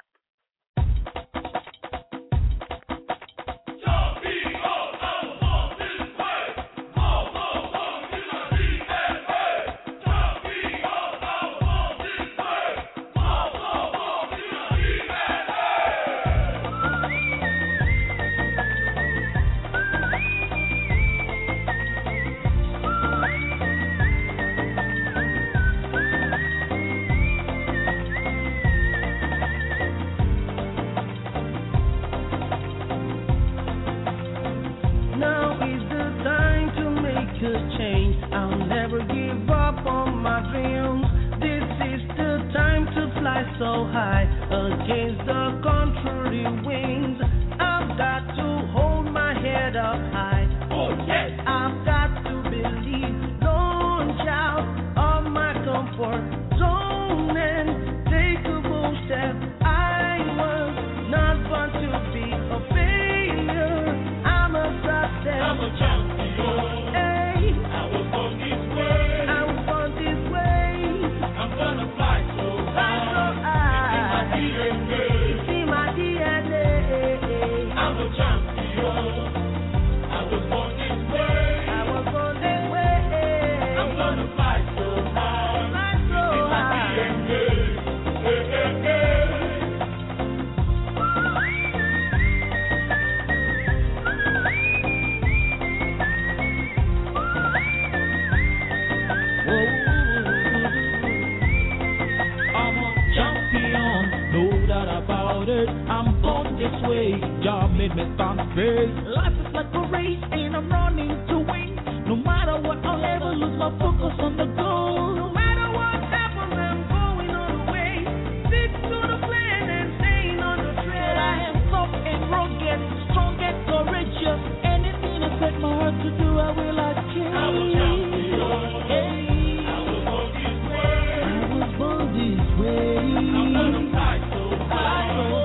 Speaker 4: So high against the contrary winds, I've got to hold my head up high. Oh yes, I've got to believe. Don't shout on my comfort zone and take a bold step. I was not born to be a failure. I'm a success. I'm a champion. Hey, I was born this way. I was born this way. I'm gonna fly so high.
Speaker 8: I'm born this way, God made me stand straight. Life is like a race and I'm running to win. No matter what, I'll never lose my focus on the goal. No matter what happens, I'm going on the way. Stick to the plan and staying on the trail. I am tough and rugged, strong and courageous. Anything I set my heart to do, I will achieve. I will champion. Hey, I was born this way. I was born this way. I'm gonna fight so high.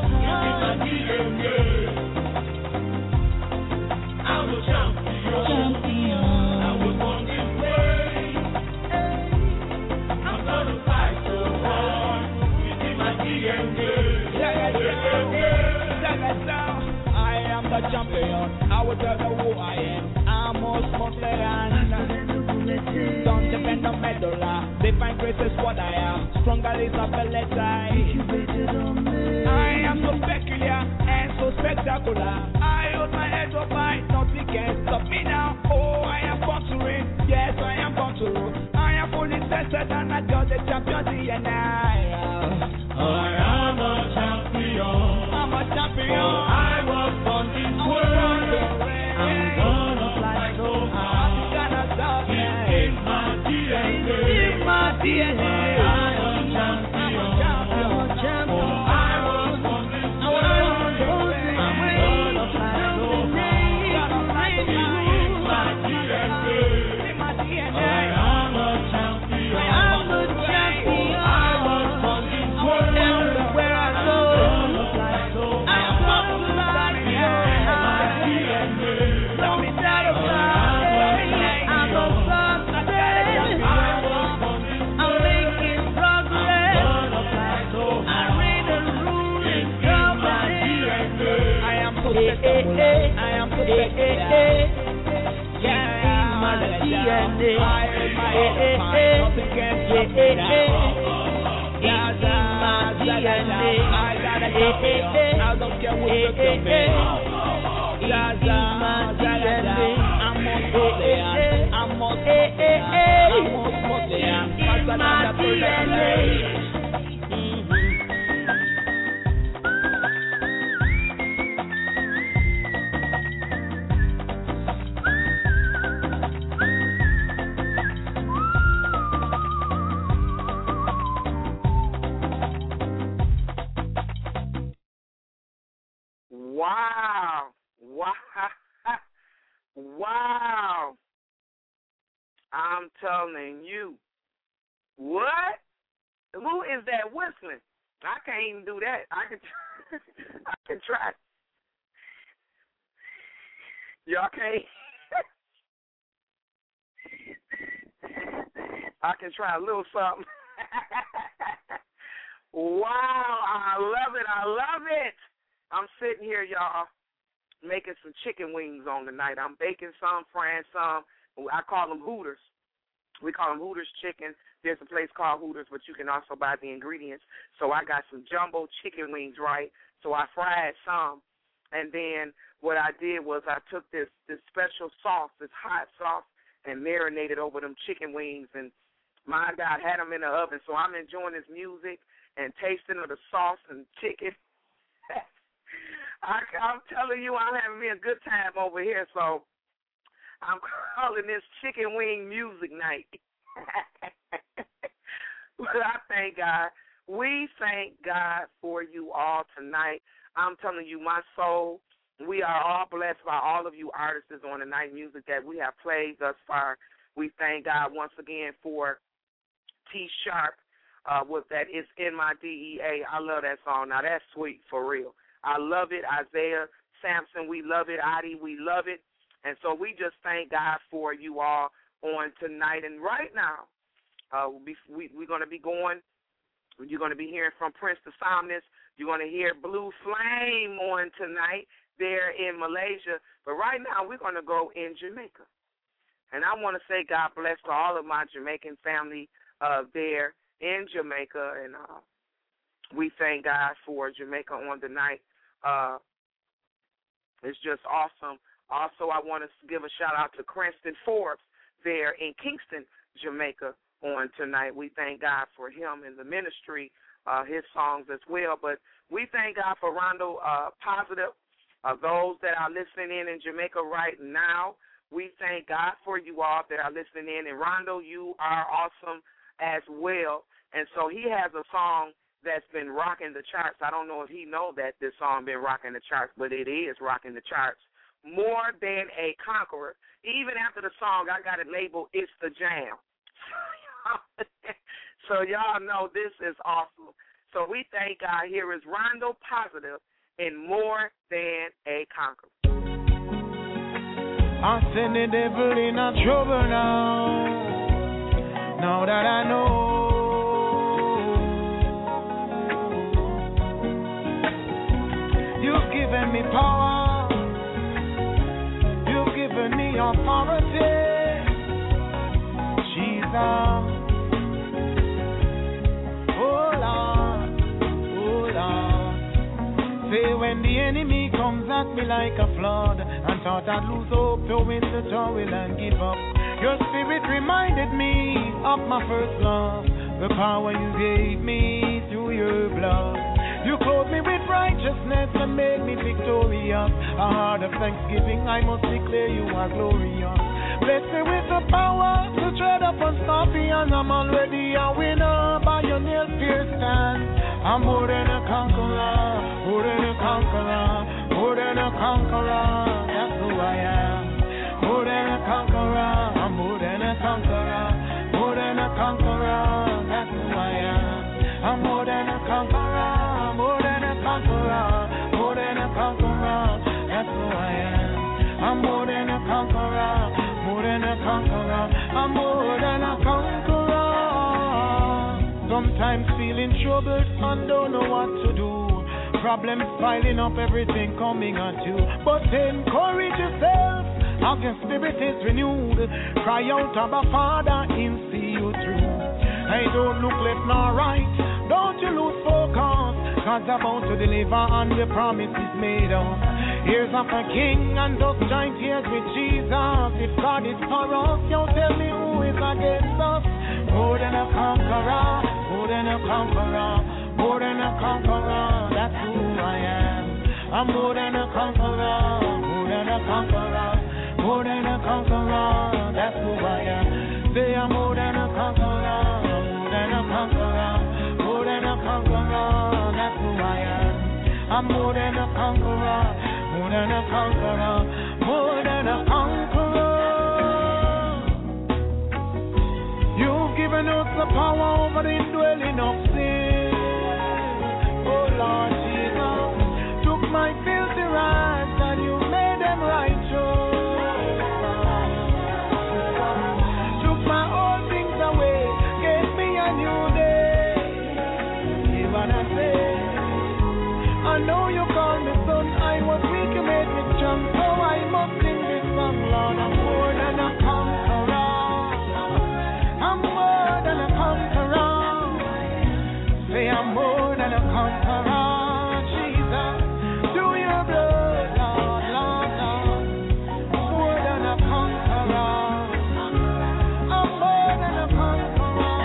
Speaker 8: Champion, I will tell you who I am. I'm a smuggler. Don't depend on medulla. Divine grace is what I am. Stronger is ability. I am so peculiar and so spectacular. I hold my head up high, nothing can stop me now. Oh, I am born to reign. Yes, I am born to rule. I am fully tested and I got the champion DNA. I am a champion. I'm a champion. I was born this way. I'm gonna fly so high. I'm gonna stop me. In my DNA. In my DNA. I am champion. I'm a champion. I was born this way. I'm gonna fly so high. I'm gonna fly so high. In my DNA. In my DNA. I am a champion. I am a champion. I was born this way. Everywhere I go. I am protected. Yeah,
Speaker 4: DNA. I don't care what you tell me.
Speaker 1: Wow. I'm telling you. What? Who is that whistling? I can't even do that. I can try. Y'all can't. I can try a little something. Wow, I love it. I'm sitting here, y'all, making some chicken wings on tonight. I'm baking some, frying some. I call them Hooters. We call them Hooters chicken. There's a place called Hooters, but you can also buy the ingredients. So I got some jumbo chicken wings, right? So I fried some. And then what I did was I took this special sauce, this hot sauce, and marinated over them chicken wings. And my God, had them in the oven. So I'm enjoying this music and tasting of the sauce and chicken. I'm telling you, I'm having me a good time over here. So I'm calling this chicken wing music night. But I thank God. We thank God for you all tonight. I'm telling you, my soul, we are all blessed by all of you artists on the night music that we have played thus far. We thank God once again for T Sharp with that It's in My DEA. I love that song. Now, that's sweet for real. I love it. Isaiah Sampson, we love it. Adi, we love it. And so we just thank God for you all on tonight. And right now, we're going to be going. You're going to be hearing from Prince the Psalmist. You're going to hear Blue Flame on tonight there in Malaysia. But right now, we're going to go in Jamaica. And I want to say God bless to all of my Jamaican family there in Jamaica. And we thank God for Jamaica on the night. It's just awesome. Also, I want to give a shout-out to Cranston Forbes there in Kingston, Jamaica on tonight. We thank God for him and the ministry, his songs as well. But we thank God for Rondo Positive, those that are listening in Jamaica right now. We thank God for you all that are listening in. And Rondo, you are awesome as well. And so he has a song that's been rocking the charts. I don't know if he knows that this song been rocking the charts, but it is rocking the charts. More Than a Conqueror. Even after the song, I got it labeled, It's the Jam. So y'all know this is awesome. So we thank God. Here is Rondo Positive in More Than a Conqueror.
Speaker 4: I send the devil in a trouble now. Now that I know you've given me power, you've given me authority, Jesus. Say when the enemy comes at me like a flood and thought I'd lose hope, throw in the towel and give up, your spirit reminded me of my first love, the power you gave me through your blood. You clothed me with righteousness and made me victorious. A heart of thanksgiving, I must declare you are glorious. Bless me with the power to tread upon scorpions. I'm already a winner by your nail-pierced hand. I'm more than a conqueror, more than a conqueror, more than a conqueror. That's who I am. More than a conqueror, I'm more than a conqueror, more than a conqueror. That's who I am. I'm more than a conqueror, more than a conqueror, more than a conqueror. That's who I am. I'm more than a conqueror, more than a conqueror. I'm more than a conqueror. Sometimes feeling troubled and don't know what to do. Problems piling up, everything coming at you. But encourage yourself,
Speaker 8: as your spirit is renewed. Cry out, Abba Father, He'll see you through. Hey, don't look left nor right, don't you lose focus. God's about to deliver and the promise is made us. Ears of a king and those giant ears with Jesus. If God is for us, you tell me who is against us. More than a conqueror, more than a conqueror, more than a conqueror, that's who I am. I'm more than a conqueror, more than a conqueror, more than a conqueror, that's who I am. Say I'm more than a conqueror, more than a conqueror, more than a conqueror, that's who I am. I'm more than a conqueror, more than a conqueror, more than a conqueror. You've given us the power over the indwelling of sin. Oh Lord Jesus, took my filthy rags and you made them righteous. Took my old things away, gave me a new day. Even I say, I know you called me son, I was weak, you made me strong, so I must sing this song, Lord. I'm more than a conqueror. I'm more than a conqueror. Say I'm more than a conqueror, Jesus. Through your blood, Lord, Lord, Lord. More than a conqueror. I'm more than a conqueror.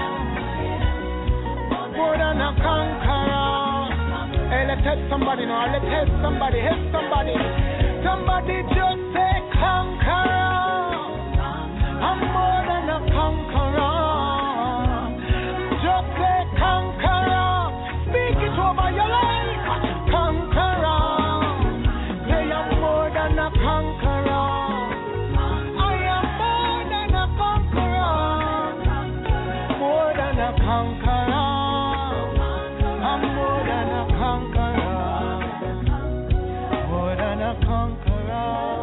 Speaker 8: More than a conqueror. Hey, let's help somebody now. Let's help somebody. Help somebody. Somebody just say conqueror. I'm more than a conqueror. Just say conqueror. Speak it over your life. Conqueror. Say I'm more than a conqueror. I am more than a conqueror. More than a conqueror. I'm more than a conqueror. More than a conqueror.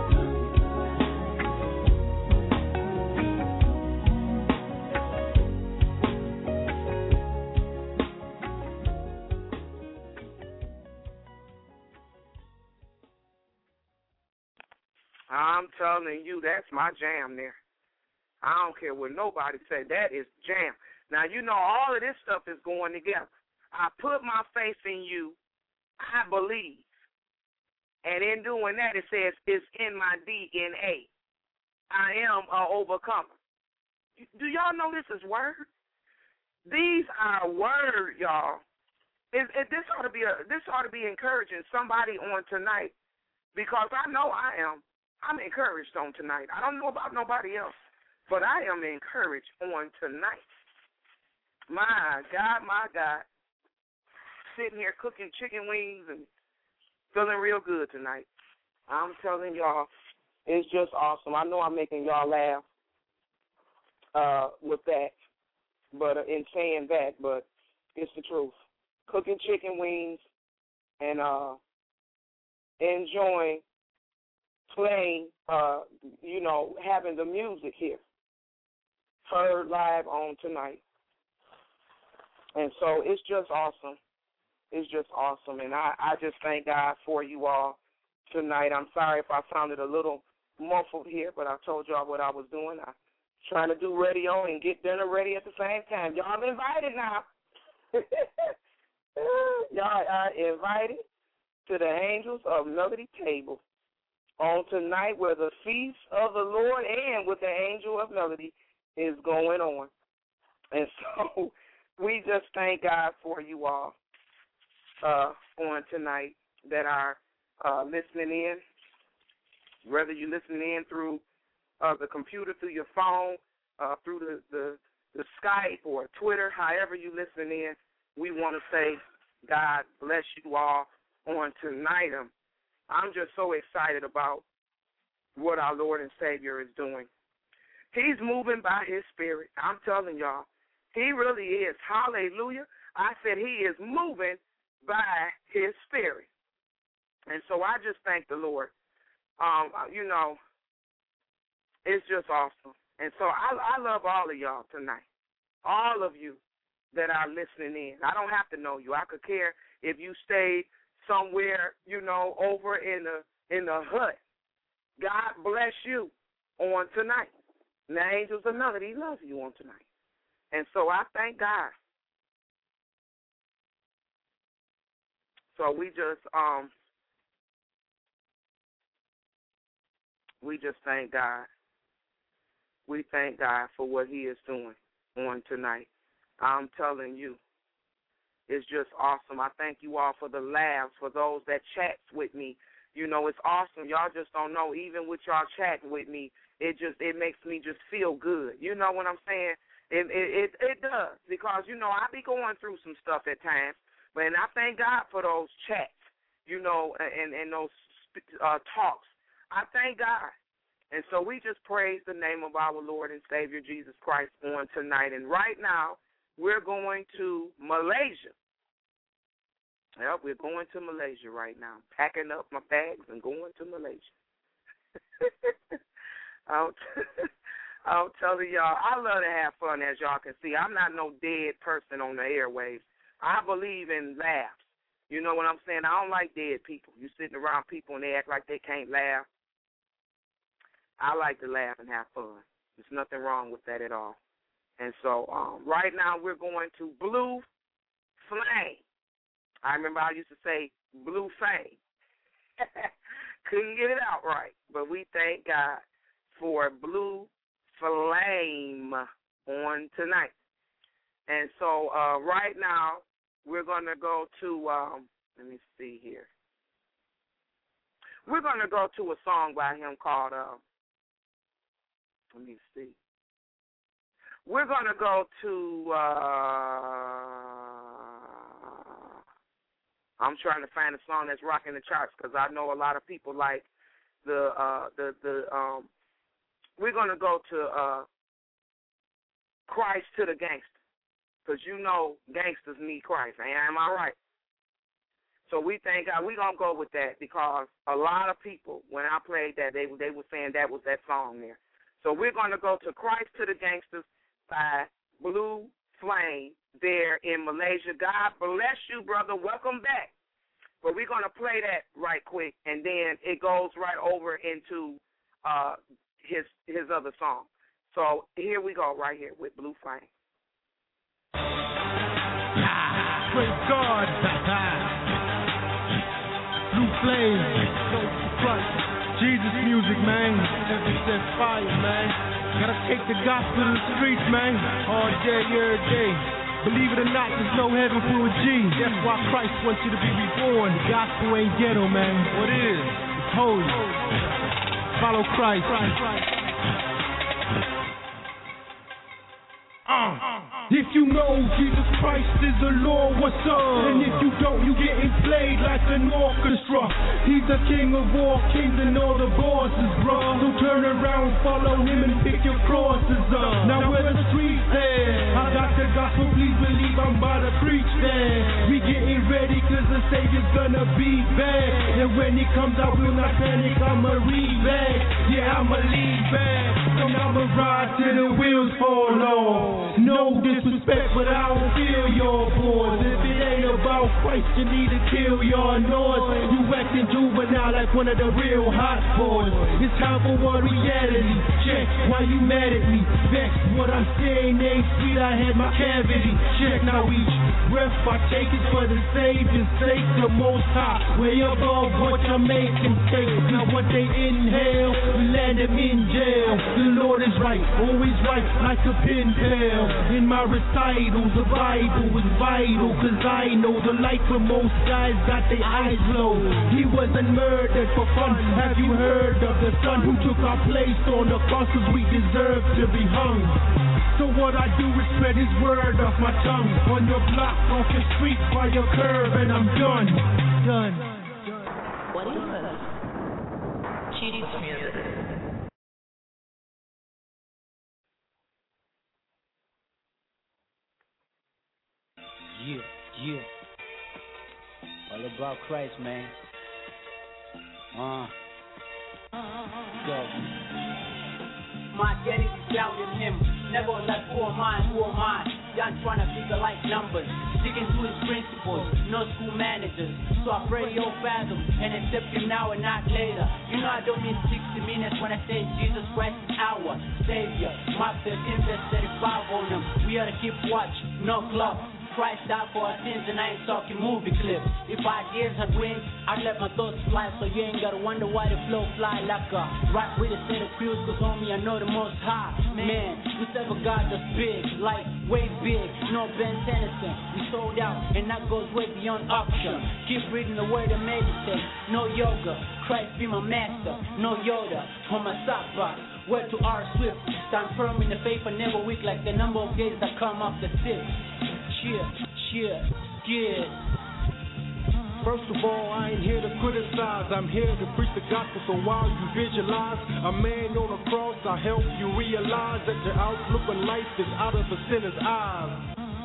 Speaker 1: I'm telling you, that's my jam there. I don't care what nobody say. That is jam. Now, you know, all of this stuff is going together. I put my faith in you. I believe. And in doing that, it says it's in my DNA. I am an overcomer. Do y'all know this is word? These are word, y'all. This ought to be encouraging somebody on tonight, because I know I am. I'm encouraged on tonight. I don't know about nobody else, but I am encouraged on tonight. My God, my God. Sitting here cooking chicken wings and feeling real good tonight. I'm telling y'all, it's just awesome. I know I'm making y'all laugh with that, but in saying that, but it's the truth. Cooking chicken wings and enjoying playing, having the music here, heard live on tonight. And so it's just awesome. It's just awesome. And I just thank God for you all tonight. I'm sorry if I sounded a little muffled here, but I told y'all what I was doing. I'm trying to do radio and get dinner ready at the same time. Y'all invited now. Y'all are invited to the Angels of Melody table on tonight, where the feast of the Lord and with the Angel of Melody is going on. And so we just thank God for you all on tonight that are listening in, whether you're listening in through the computer, through your phone, through the Skype or Twitter, however you're listening in. We want to say God bless you all on tonight. I'm just so excited about what our Lord and Savior is doing. He's moving by His Spirit. I'm telling y'all, He really is. Hallelujah. I said He is moving by His Spirit. And so I just thank the Lord. It's just awesome. And so I love all of y'all tonight, all of you that are listening in. I don't have to know you. I could care if you stayed somewhere, over in the hut. God bless you on tonight. And the Angels of Melody love you on tonight. And so I thank God. So we just thank God. We thank God for what he is doing on tonight. I'm telling you, it's just awesome. I thank you all for the laughs, for those that chats with me. You know, it's awesome. Y'all just don't know, even with y'all chatting with me, it makes me just feel good. You know what I'm saying? It does, because, you know, I be going through some stuff at times, but I thank God for those chats, you know, and those talks. I thank God. And so we just praise the name of our Lord and Savior Jesus Christ on tonight. And right now, we're going to Malaysia. Yep, we're going to Malaysia right now. Packing up my bags and going to Malaysia. I'm telling y'all, I love to have fun, as y'all can see. I'm not no dead person on the airwaves. I believe in laughs. You know what I'm saying? I don't like dead people. You sitting around people and they act like they can't laugh. I like to laugh and have fun. There's nothing wrong with that at all. And so right now we're going to Blue Flame. I remember I used to say Blue Flame. Couldn't get it out right. But we thank God for Blue Flame on tonight. And so right now we're going to go to, let me see here. We're going to go to a song by him called, let me see. We're going to go to, I'm trying to find a song that's rocking the charts, because I know a lot of people like we're going to go to Christ to the Gangster, because you know gangsters need Christ. Am I right? So we thank God. We're going to go with that, because a lot of people, when I played that, they were saying that was that song there. So we're going to go to Christ to the Gangsters by Blue Flame there in Malaysia. God bless you, brother. Welcome back. But we're going to play that right quick, and then it goes right over into his other song. So here we go right here with Blue Flame.
Speaker 9: Praise God. Blue Flame. Christ. Jesus music, man. Heaven sent fire, man. Gotta take the gospel to the streets, man. All day, every day. Believe it or not, there's no heaven for a G. That's why Christ wants you to be reborn. The gospel ain't ghetto, man. What is? It's holy. Follow Christ. If you know Jesus Christ is the Lord, what's up? And if you don't, you getting played like an orchestra. He's the king of all kings and all the bosses, bro. So turn around, follow him and pick your crosses up. Now where the streets at? I got the gospel, please believe I'm about to preach that. We getting ready cause the Savior's gonna be back. And when he comes out, we'll not panic, I'ma read back. Yeah, I'ma lead back. And I'ma ride till the wheels fall off. No disrespect, but I don't feel your boys. If it ain't about Christ, you need to kill your noise. You acting juvenile like one of the real hot boys. It's time for one reality check. Why you mad at me? Vex, what I'm saying ain't sweet. I had my cavity check. Now each breath I take is for the Savior's sake. The Most High, way above what you're making take. Now what they inhale, we land them in jail. The Lord is right, always right, like a pin pal. In my recitals, the Bible was vital, cause I know the light for most guys got their eyes low. He wasn't murdered for fun. Have you heard of the Son who took our place on the cross, cause we deserve to be hung? So what I do is spread his word off my tongue. On your block, off your street, by your curb, and I'm done. Done.
Speaker 10: What is this? Cheaties music.
Speaker 11: Yeah. All about Christ, man. Go.
Speaker 12: My identity found in him. Never let go of mine, who am I?
Speaker 11: done trying to figure like numbers. Sticking to his principles, no school managers. So I pray you'll fathom and accept him now and not later. You know I don't mean 60 minutes when I say Jesus Christ is our Savior. Mark 13 verse 35 on him. We ought to keep watch, no club. Christ died for our sins and I ain't talking movie clips. If ideas had wings, I'd let my thoughts fly. So you ain't gotta wonder why the flow fly like a rock with a set of crews. Cause homie, I know the most high. Man, we serve a God that's big, like way big. No Ben Tennyson, we sold out and that goes way beyond auction. Keep reading the word and meditate. No yoga, Christ be my master. No Yoda on my soapbox. Word to R Swift, stand firm in the faith and never weak like the number of days that come off the sixth. Cheer.
Speaker 9: First of all, I ain't here to criticize, I'm here to preach the gospel. So while you visualize a man on a cross, I help you realize that your outlook on life is out of a sinner's eyes.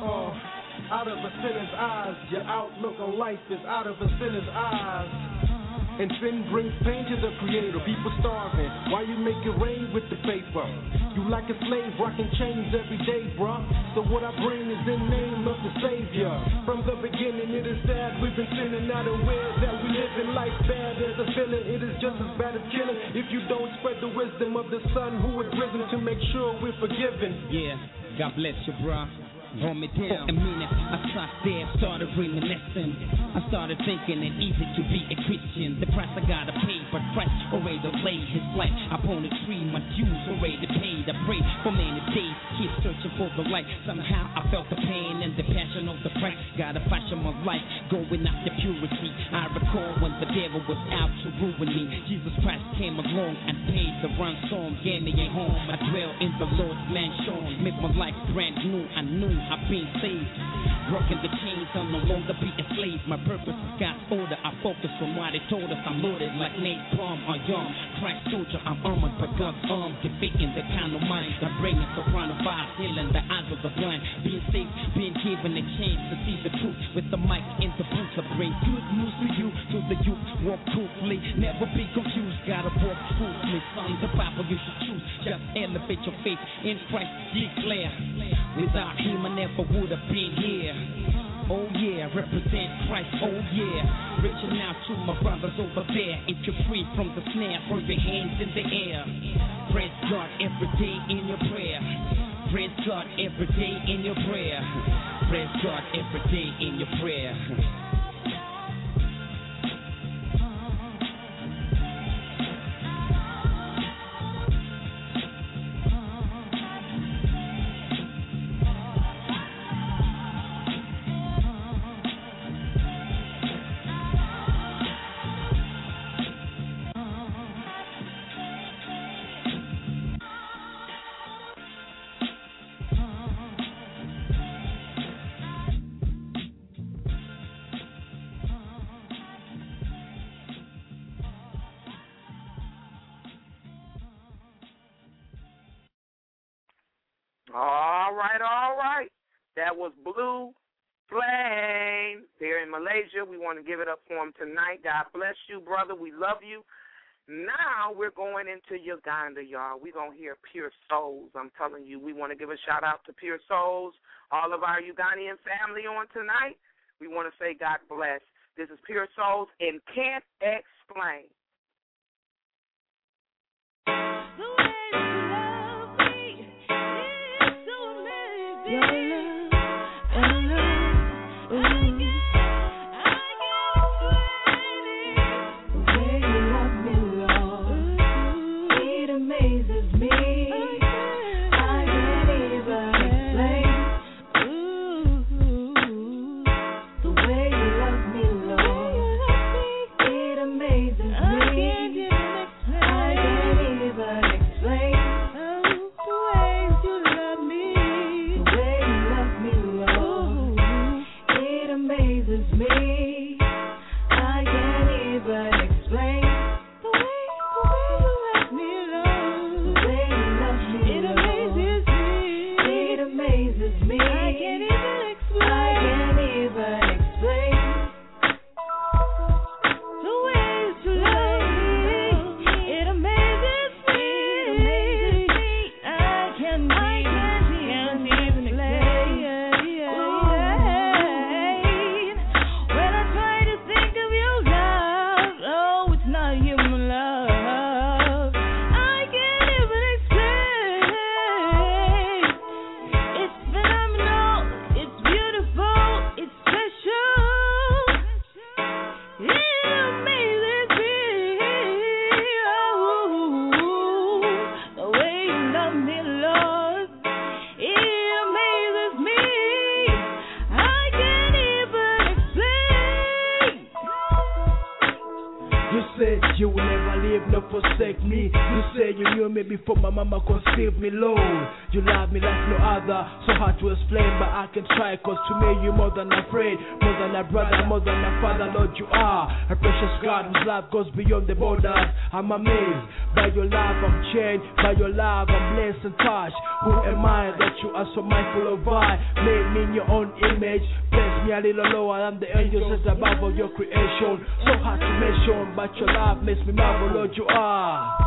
Speaker 9: Out of a sinner's eyes, your outlook on life is out of a sinner's eyes. And sin brings pain to the creator. People starving while you make it rain with the paper. You like a slave rocking chains every day, bruh. So what I bring is in name of the Savior. From the beginning it is sad we've been sinning, not aware that we live in life bad as a feeling. It is just as bad as killing if you don't spread the wisdom of the Son who is risen to make sure we're forgiven.
Speaker 12: Yeah, God bless you, bruh. Hold me down. For a minute, I sat there, started reminiscing. I started thinking it easy to be a Christian. The price I gotta pay, but Christ already laid his life upon a tree. My dues already paid. I prayed for many days, keep searching for the light. Somehow I felt the pain and the passion of the price. Gotta fashion my life, going after purity. I recall when the devil was out to ruin me. Jesus Christ came along and paid the ransom, gave me a home. I dwell in the Lord's mansion, make my life brand new. I knew I've been saved, broken the chains, I'll no longer be a slave. My purpose is God's order, I focus on what He told us. I'm loaded like Nate Palm, I'm young Christ soldier, I'm armored by God's arm, defeating the kind of mind that brings us around the fire, healing the eyes of the blind, being safe, being given a chance to see the truth. With the mic in the booth, I bring good news to you, to the youth. Walk truthfully, never be confused, gotta walk truthfully. Son, the Bible you should choose, just elevate your faith in Christ, declare. Without Him I never would have been here. Oh yeah, represent Christ, oh yeah. Reaching out to my brothers over there. If you're free from the snare, throw your hands in the air. Praise God every day in your prayer. Praise God every day in your prayer. Praise God every day in your prayer.
Speaker 1: All right. That was Blue Flame. They're in Malaysia. We want to give it up for them tonight. God bless you, brother. We love you. Now we're going into Uganda, y'all. We're going to hear Pure Souls. I'm telling you, we want to give a shout-out to Pure Souls, all of our Ugandan family on tonight. We want to say God bless. This is Pure Souls and Can't Explain.
Speaker 13: Amazes me.
Speaker 9: say you will never leave, no forsake me. You say you knew me before my mama conceived me, Lord. You love me like no other, so hard to explain, but I can try, cause to me you more than a friend, more than a brother, more than a father, Lord, you are a precious God whose love goes beyond the borders. I'm amazed by your love, I'm chained by your love, I'm blessed and touched. Who am I that you are so mindful of? I made me in your own image, bless me a little lower than the angels that's above all your creation. So hard to mention, but your love makes me marvel, Lord, you are.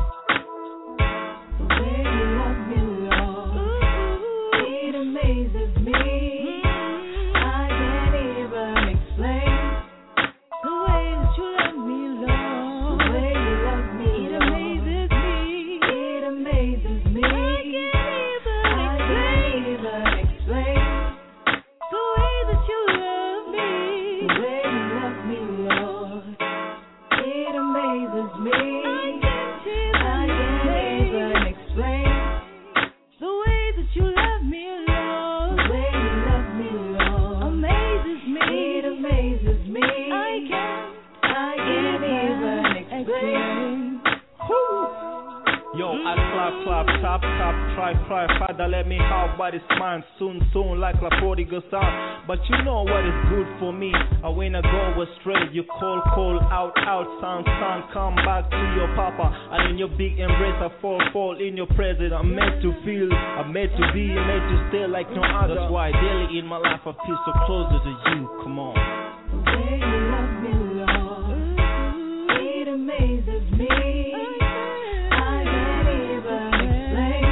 Speaker 13: The way you love me, Lord, it amazes me. I can't even explain the way that you love me, Lord. The way you love me, it amazes me. It amazes me. I can't even explain the way that you love me. The way you love me, Lord, it amazes me. I can't even explain the way that you love me, Lord. The way you love me, Lord, amazes me. It amazes me. I can't even explain.
Speaker 3: Yo, I clap, tap, try, Father, let me have what is mine soon, like a prodigal son. But you know what is good for me. I when I go astray, you call out, son, come back to your papa. And in your big embrace, I fall in your presence. I'm meant to feel, I'm meant to be, I'm meant to stay like no other. That's why daily in my life I feel so closer to you. Come on.
Speaker 13: The way you love me, Lord, it amazes me. I can't even explain.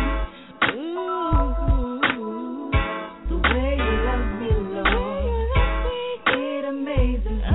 Speaker 13: The way you love me, Lord, it amazes me.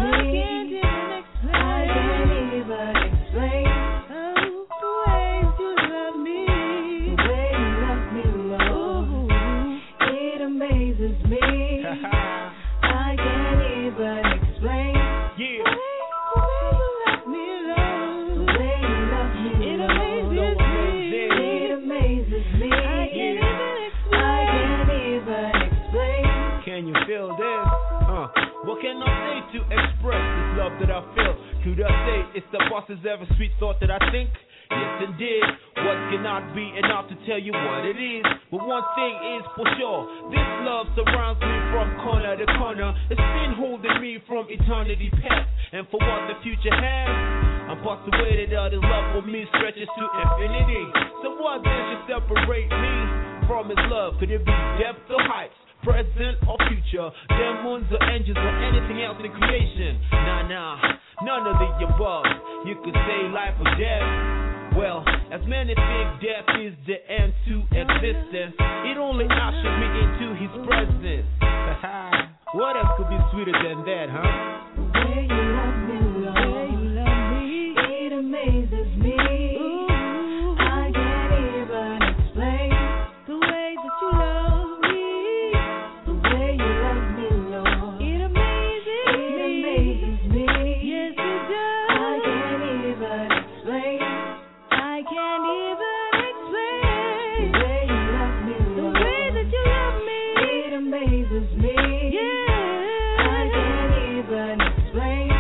Speaker 13: I can't even explain. The way you love me, the way you love me, Lord, it amazes me. I can't even explain.
Speaker 3: Yeah.
Speaker 13: The way you love me, Lord, the way you love me, it amazes me. It amazes me. I can't even explain.
Speaker 3: Can you feel this? What can I say to express this love that I feel? Could I say it's the boss's ever sweet thought that I think? Yes, indeed. What cannot be enough to tell you what it is? But one thing is for sure, this love surrounds me from corner to corner. It's been holding me from eternity past. And for what the future has, I'm persuaded that his love for me stretches to infinity. So what then should separate me from his love? Could it be depth or heights? Present or future, demons or angels or anything else in creation? Nah, none of the above. You could say life or death. Well, as many think death is the end to existence, it only ushered me into his presence. What else could be sweeter than that, huh?
Speaker 13: The way you love me, Lord, it amazes me. I can't even explain the way that you love me. The way you love me, Lord, it amazes me. Yes, it does. I can't even explain. I can't even explain the way you love me, Lord. The way that you love me, it amazes me. I can't even explain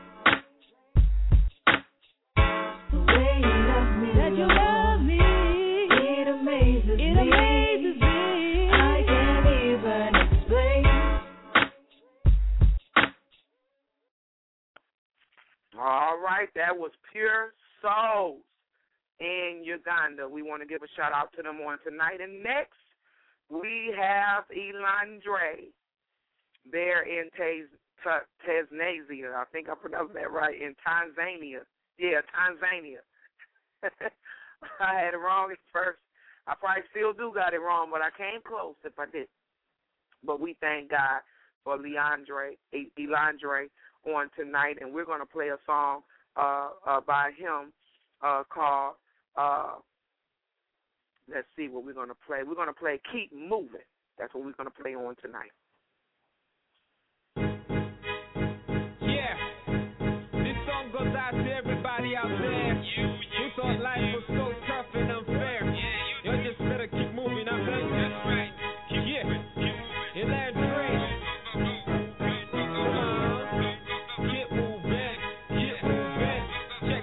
Speaker 13: the way you love me, that you love me. It amazes me. I can't even explain.
Speaker 1: All right, that was Pure Souls in Uganda. We want to give a shout out to them on tonight. And next, we have Elandre there in Tanzania. I think I pronounced that right, in Tanzania. Yeah, Tanzania. I had it wrong at first. I probably still do got it wrong, but I came close if I did. But we thank God for Elandre on tonight, and we're going to play a song by him called, let's see what we're going to play. We're going to play Keep Moving. That's what we're going to play on tonight.
Speaker 14: Yeah, this song goes out to everybody out there who thought life was so tough and unfair. You just better keep moving, I blame you. That's right. Yeah, Elandre. Keep moving.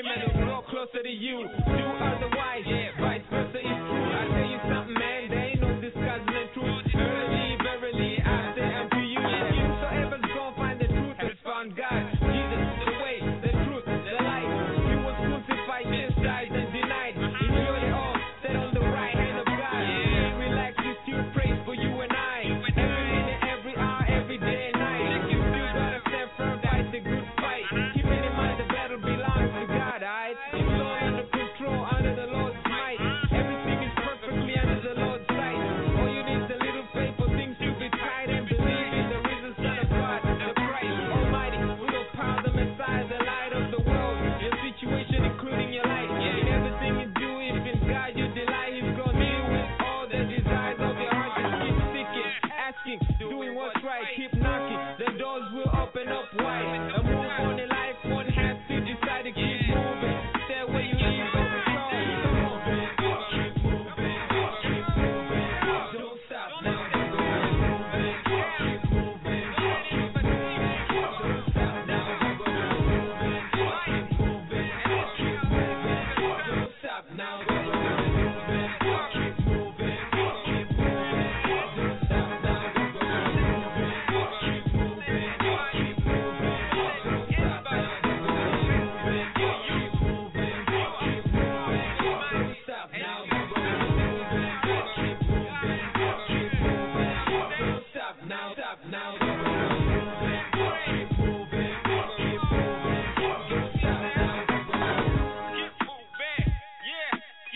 Speaker 14: him and he'll grow closer to you. Do otherwise, vice versa is true. I tell you something, man, there ain't no disguising the truth. Verily, I say unto you, whosoever's gonna find the truth has found God. Jesus, the way, the truth, the life. He was crucified, chastised, and denied. He enjoyed it all, sat on the right hand of God. Relax, you still praise for you and I. Every minute, every hour, every day and night. You still gotta stand firm, fight the good fight. Keeping in mind the battle belongs to God, alright? It's all under control, under the Lord's might. Everything is perfectly under the Lord's sight. All you need is a little faith for things to be tight and believe in the risen Son of God, the Christ Almighty, who will power the Messiah, the light of the world. Your situation, including your life. In everything you do, if in God you delight, He's gonna deal with all the desires of your heart. Just keep seeking, asking, doing what's right. Keep knocking, the doors will open up wide. A move on in life, one has to decide to keep moving. Stay where you need, go with God. Come on, keep moving, keep moving. Don't stop now. Keep moving, keep moving, keep moving. Don't stop now. Keep moving, keep moving, keep moving. Don't stop now. Keep moving, keep moving, keep moving. Don't stop now. Keep moving, keep moving, keep moving. Don't stop now. Keep moving, keep moving, keep moving. Don't stop now. Keep moving, keep moving, keep moving. Don't stop now. Stop now. Keep moving, keep moving, keep moving. Don't stop now. Keep moving, yeah.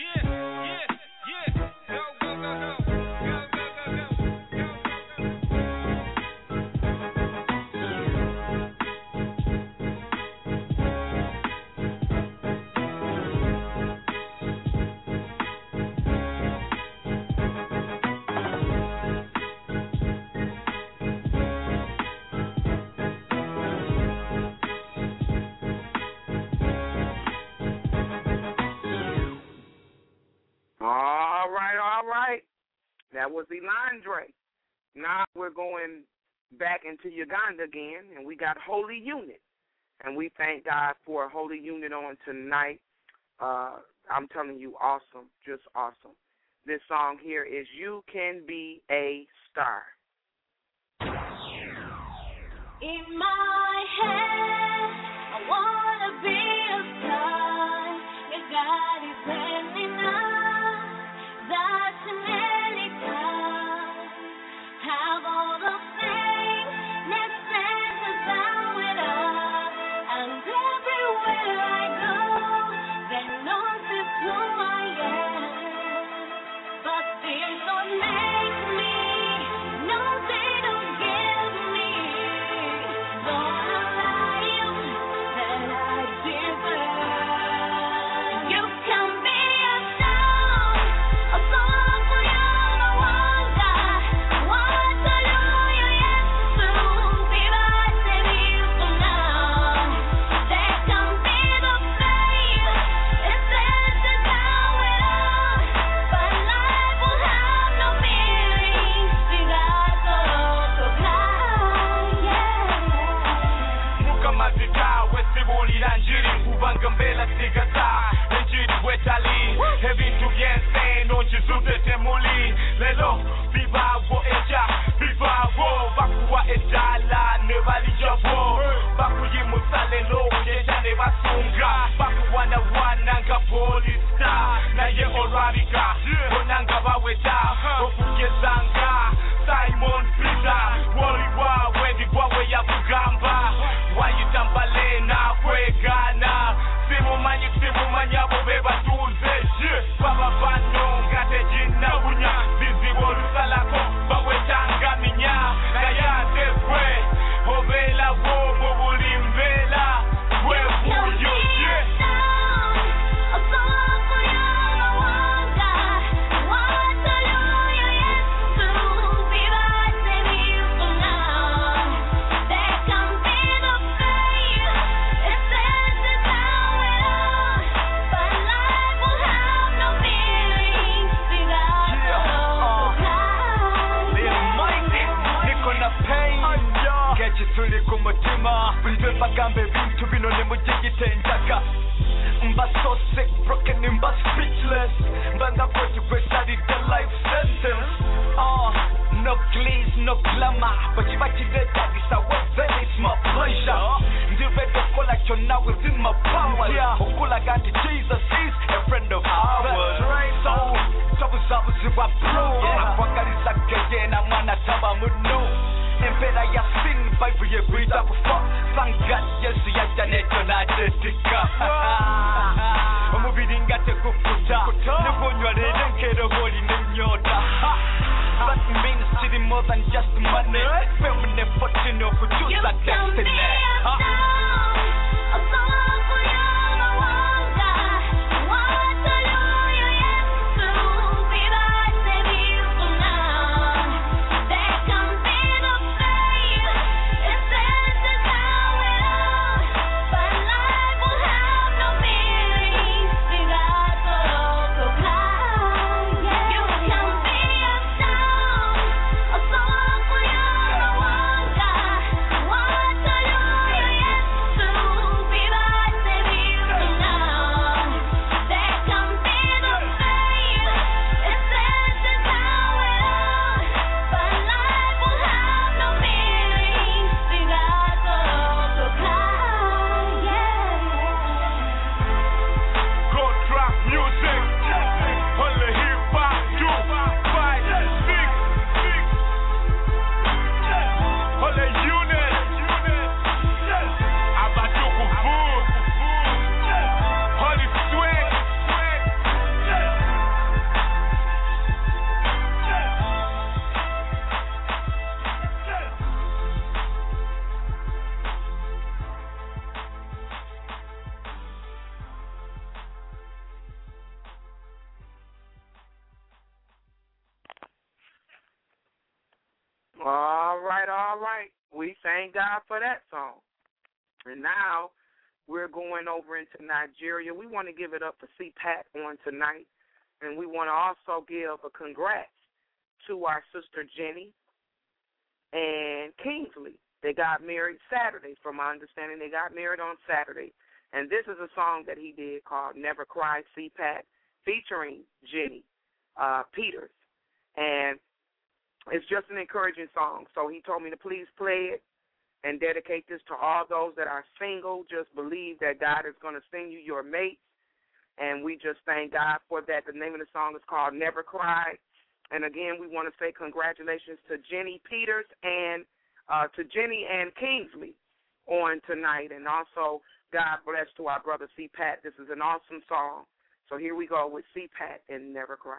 Speaker 14: Go, go, go, go, go, go, go,
Speaker 1: All right. That was Elandre. Now we're going back into Uganda again, and we got Holy Unit. And we thank God for Holy Unit on tonight. I'm telling you, awesome, just awesome. This song here is You Can Be a Star.
Speaker 15: In my head, I wanna be a star. If God is sending us, that's an anytime. Have all the things that stands about with us, and everywhere I go, they notice who I am. But this don't make me, no, they don't give me the life that I deserve. You can be a star, a song for you, no wonder. Hallelujah, Yesu, vivace vivo now. They can be the faith, it says it's how it is, but life will have no meaning without the cry, yeah.
Speaker 16: mukamazikawe sibulira njiri kubanga mbela sigata enjiri wetali ebintu byense nokizute temuli lelo bibavo eja bibavo bakuwa ejala ne balijabo bakuyimusa lelo eja ne basunga bakuwana wana nga polista naye olwabika bonanga baweta okugezanga Simon Peter woliwa wendigwawe yakugamba wayitambale nakwegana simumanya abo bebatuze baba bano ngatejinabunya bizibu olusalako bawetangaminya naye ate gwe obeera wo mu buli mbeera gwevuyo
Speaker 15: A song for you, no wonder.
Speaker 16: sick, broken in but speechless. But I'm going to study the life sentence. No gliss, no glamour, but if I did that, this I was there, it's my pleasure. The red of color, you're now within my power. Yeah, Okulaga, Jesus is a friend of ours. So, trouble, if I blow, what is that again? I'm on a tabamuno. And better you sing by the breed of fuck. Thank God, yes, you have done it, you're not just a cup. I'm moving at the Kukuta. Never knew I didn't care the holy name, but it means to more than just money. Feminine fortune of choose a destiny.
Speaker 1: All right. We thank God for that song. And now we're going over into Nigeria. We want to give it up for CPAT on tonight. And we want to also give a congrats to our sister Jenny and Kingsley. They got married Saturday. From my understanding, they got married on Saturday. And this is a song that he did called Never Cry, CPAT, featuring Jenny Peters. And it's just an encouraging song. So he told me to please play it and dedicate this to all those that are single. Just believe that God is going to send you your mate. And we just thank God for that. The name of the song is called Never Cry. And, again, we want to say congratulations to Jenny Peters and to Jenny and Kingsley on tonight. And also, God bless to our brother CPAT. This is an awesome song. So here we go with CPAT and Never Cry.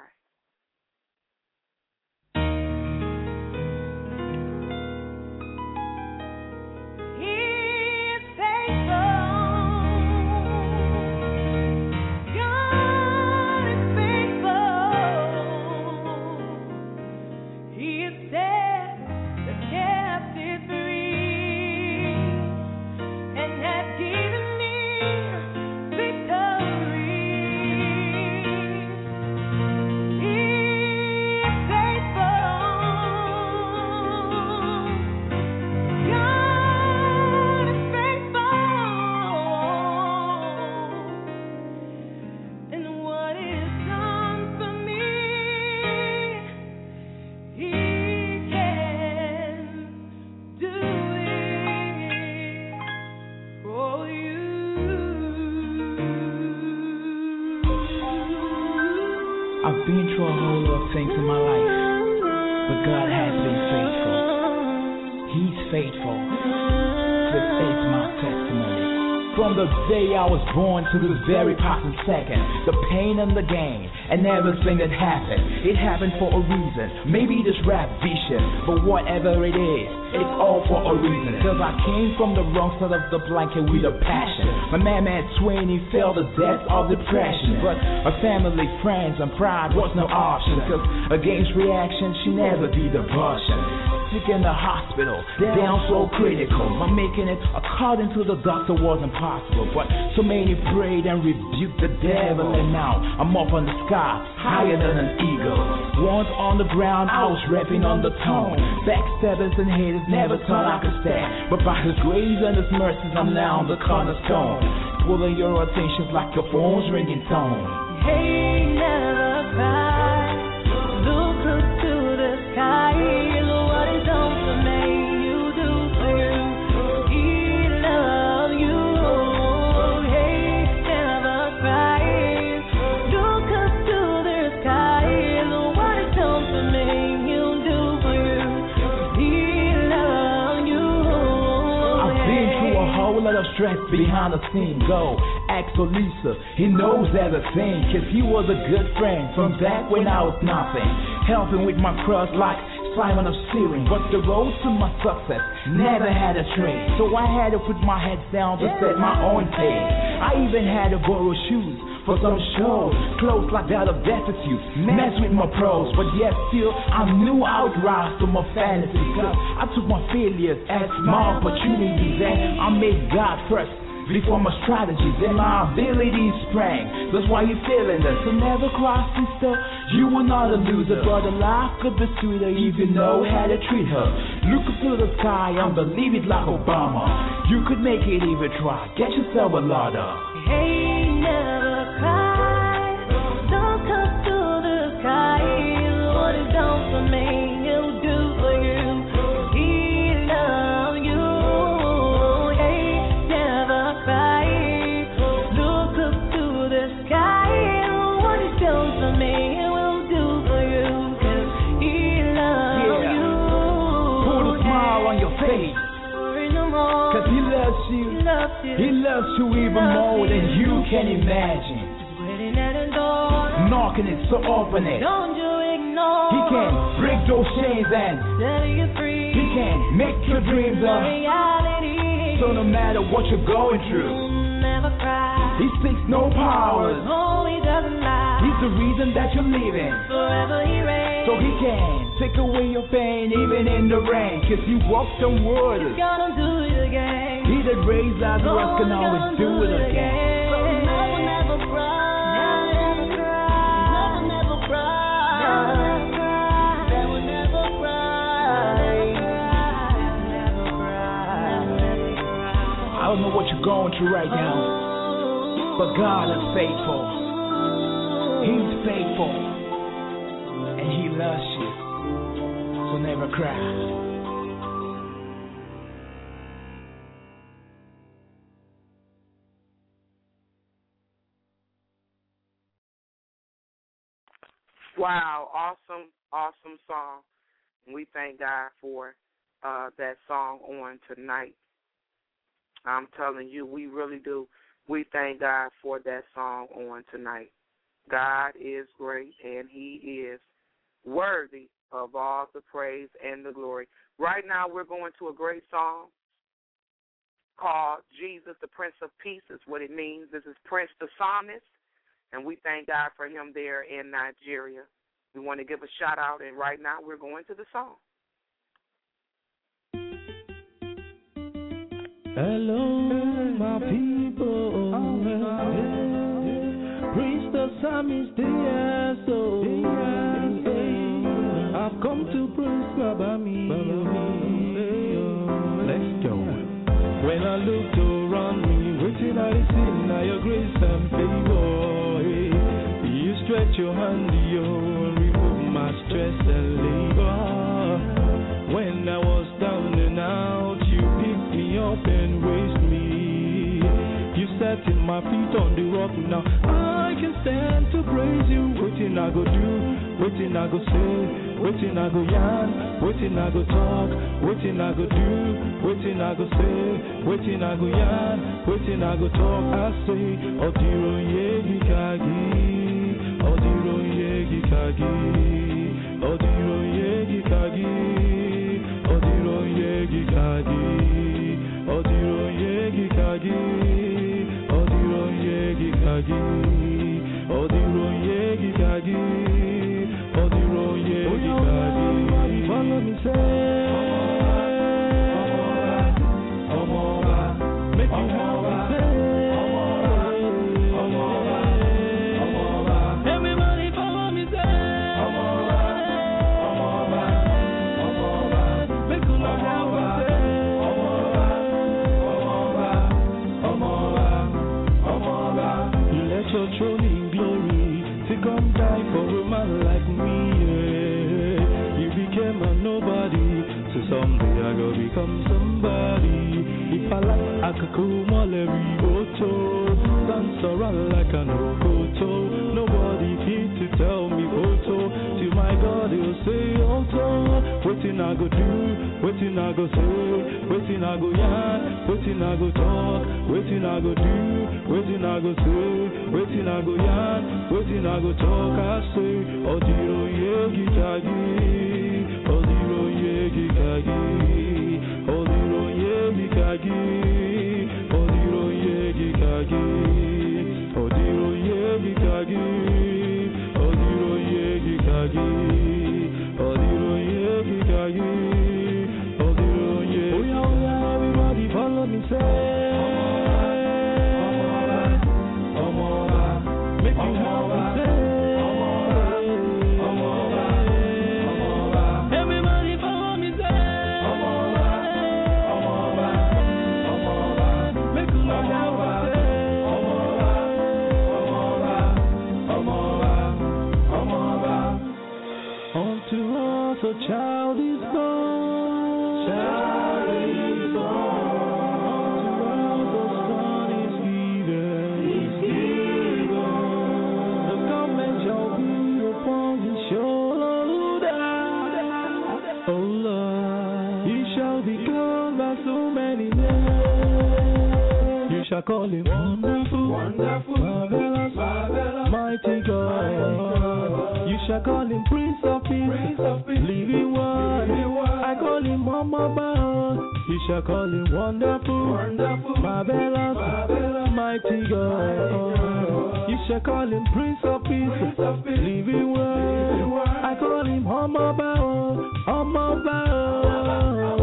Speaker 2: I've been through a whole lot of things in my life, but God has been faithful. He's faithful. This is my testimony. From the day I was born to this very passing second, the pain and the gain and everything that happened, it happened for a reason. Maybe this rap vision, but whatever it is, it's all for a reason. Cause I came from the wrong side of the blanket with a passion. My man Swain, he felt the depth of depression, but my family, friends, and pride was no option. Cause against reaction, she never did abortion. Sick in the hospital, down so critical. My making it according to the doctor wasn't possible, but so many prayed and rebuked the devil, and now I'm up on the sky, higher than an eagle. Once on the ground, I was rapping on the tone. Backstabbers and haters never thought I could stand, but by His grace and His mercies, I'm now on the cornerstone.
Speaker 17: pulling your attention like your phone's ringing tone.
Speaker 13: Hey, never cry. Look up to the sky. Look what is done for me. You do for you. He love you. Hey, never cry. Look up to the sky. Look what is done for me. You do for you. He love you.
Speaker 17: I've been through a whole lot of stress behind the scene. Go ask Olisa, he knows everything, cause he was a good friend from back when I was nothing, helping with my crush like Simon of Syria. But the road to my success never had a trace, so I had to put my head down to set my own pace. I even had to borrow shoes for some shows, clothes like that of destitute, mess with my pros, but yet still I knew I would rise to my fantasy, cause I took my failures as my opportunities, and I made God first before my strategies and my abilities sprang. That's why you're feeling this. So never cry, sister, you were not a loser, but a life could be sweeter if you know how to treat her. Look up to the sky and believe it like Obama. You could make it if you try. Get yourself a ladder.
Speaker 13: Hey, never cry. Look up to the sky. What is done for me, he'll do for you. He love you. Hey, never cry. Look up to the sky. What is done for me, he will do for you. 'Cause he loves you.
Speaker 17: Put a smile on your face. Cause he loves you. He loves you even more than you can imagine. Knocking it, so open it.
Speaker 13: Don't you ignore.
Speaker 17: He can break those chains and
Speaker 13: set you free.
Speaker 17: He can make your dreams a
Speaker 13: reality.
Speaker 17: So no matter what you're going through,
Speaker 13: never cry.
Speaker 17: He speaks no powers.
Speaker 13: Oh, he doesn't lie.
Speaker 17: He's the reason that you're living.
Speaker 13: Forever he reigns.
Speaker 17: So he can take away your pain even in the rain. Cause he walks on water.
Speaker 13: He's gonna do it again.
Speaker 17: He that raised Lazarus can always do it again.
Speaker 13: So never, never cry. I don't know what you're going through right now, but God is faithful. He's faithful, and He loves you. So never cry.
Speaker 1: Wow, awesome song. We thank God for that song on tonight. I'm telling you, we really do. We thank God for that song on tonight. God is great, and He is worthy of all the praise and the glory. Right now, we're going to a great song called Jesus, the Prince of Peace, is what it means. This is Prince the Psalmist, and we thank God for him there in Nigeria. We want to give a shout-out, and right now, we're going to the song.
Speaker 9: Hello, my people. Praise the psalmist, so I've come to praise Baba me. Let's go. When I looked around me, waiting I see now your grace and favor. You stretch your hand, you remove my stress and labor. When I was down and out, you picked me up and raised me. You setting my feet on the rock now. I can stand to praise you. Waiting I go do, waiting I go say, waiting I go yarn, waiting I go talk, waiting I go do, waiting I go say, waiting I go yarn, waiting I go talk. I say, Odiro yegi kagi, Odiro yegi kagi, Odiro yegi kagi, Odiro yegi kagi, Odiro yegi kagi, Odiro yegi kagi, Odiro yegi kagi, Odiro yegi kagi. Follow me, say, Omoba, make you happy, say, Omoba, your throne in glory to come die for a man like me. Yeah. You became a nobody, so someday I go become somebody. If I like, I could come all every auto, dance around like an okoto. Nobody fit to tell me photo. To my God, he'll say auto. Waiting I go do, waiting I go say, waiting I go yarn, waiting I go talk, waiting I go do, waiting I go say, waiting I go yarn, waiting I go talk. I say, Odiro yegi kagi, Odiro yegi kagi, Odiro yegi kagi, Odiro yegi kagi, Odiro yegi kagi, Odiro yegi kagi, Odiro yegi kagi, Odiro yegi. Oh yeah, everybody follow me, say. Make you happy, say. Everybody follow me, say. Make you happy, say. Unto us a child is born. Child is born. Unto us a son is given. Is given. The government shall be upon his shoulder. Oh Lord, he shall be called by so many names. You shall call him wonderful, wonderful, marvelous, marvelous, mighty God. You shall call him Prince of Peace, living one. I call him Mama Ba. You shall call him wonderful, wonderful, marvelous, marvelous, mighty God. You shall call him Prince of Peace, living one. I call him Mama Ba, Mama Ba.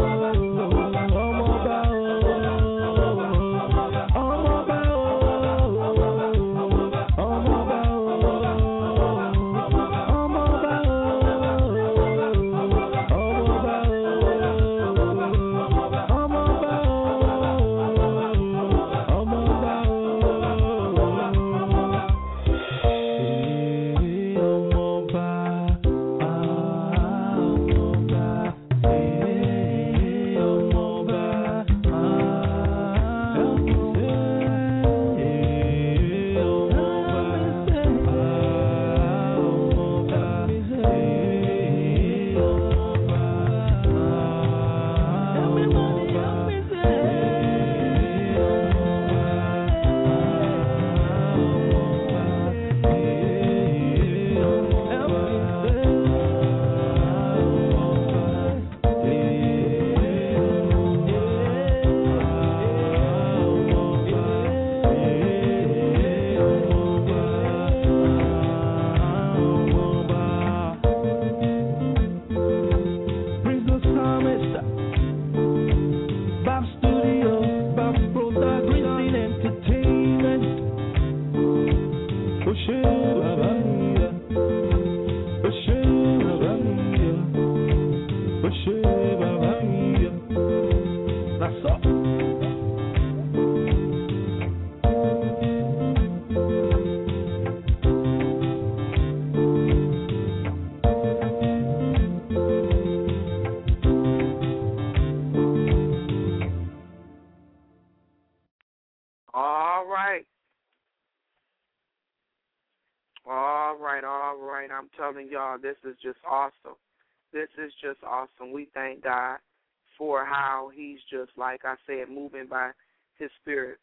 Speaker 1: I'm telling y'all, this is just awesome. This is just awesome. We thank God for how he's just, like I said, moving by his spirit.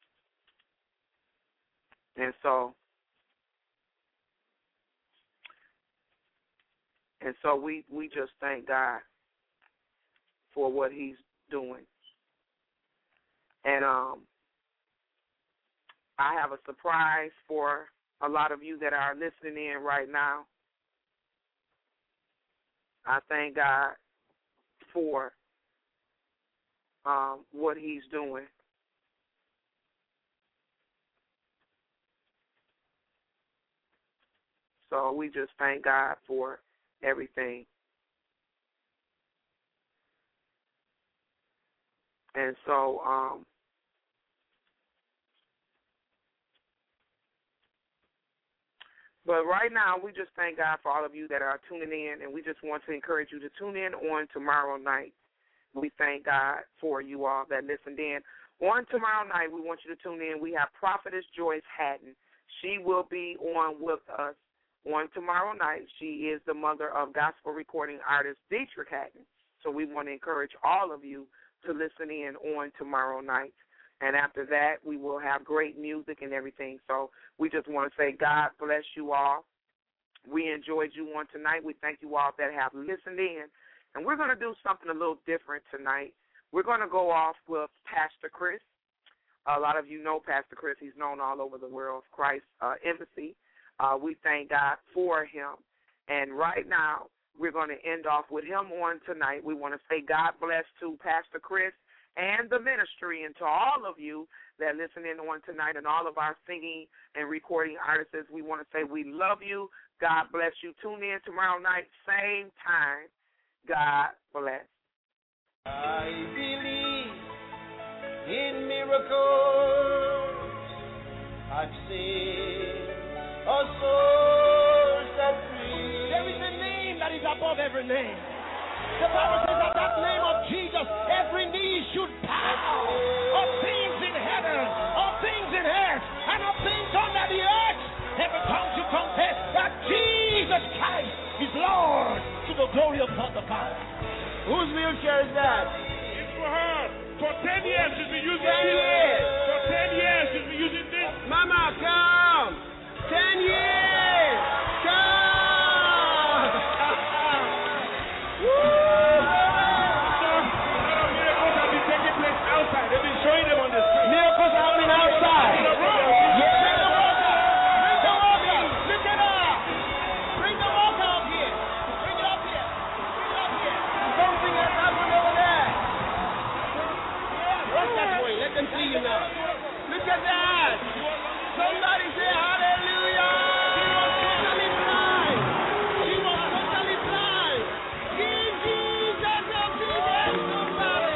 Speaker 1: And so we just thank God for what he's doing. And I have a surprise for a lot of you that are listening in right now. I thank God for what he's doing. So we just thank God for everything. And so, But right now, we just thank God for all of you that are tuning in, and we just want to encourage you to tune in on tomorrow night. We thank God for you all that listened in. On tomorrow night, we want you to tune in. We have Prophetess Joyce Hatton. She will be on with us on tomorrow night. She is the mother of gospel recording artist Dietrich Hatton. So we want to encourage all of you to listen in on tomorrow night. And after that, we will have great music and everything. So we just want to say God bless you all. We enjoyed you on tonight. We thank you all that have listened in. And we're going to do something a little different tonight. We're going to go off with Pastor Chris. A lot of you know Pastor Chris. He's known all over the world, Christ Embassy. We thank God for him. And right now, we're going to end off with him on tonight. We want to say God bless to Pastor Chris and the ministry, and to all of you that listen in on tonight, and all of our singing and recording artists. We want to say we love you. God bless you. Tune in tomorrow night, same time. God bless.
Speaker 18: I believe in miracles. I've seen a soul set free. There is a name that is above every name. The Bible says that that name of Jesus, every knee should bow, of things in heaven, of things in earth, and of things under the earth. Every tongue should confess that Jesus Christ is Lord, to the glory of God the Father. Whose wheelchair is that?
Speaker 19: It's for her. For 10 years she's been using
Speaker 18: 10 years.
Speaker 19: For 10 years she's been using this.
Speaker 18: Mama, come. 10 years. Come.
Speaker 19: They've been showing them on the street.
Speaker 18: Miracles happening outside. Bring the walker. Bring the walker. Lift it up. Bring the walker up here. Bring it up here. Bring it up here. Something has happened over there. What's that way? Let them see you now. Look at that. Somebody say hallelujah. She was totally blind. She was totally blind. Give Jesus a big hand, somebody.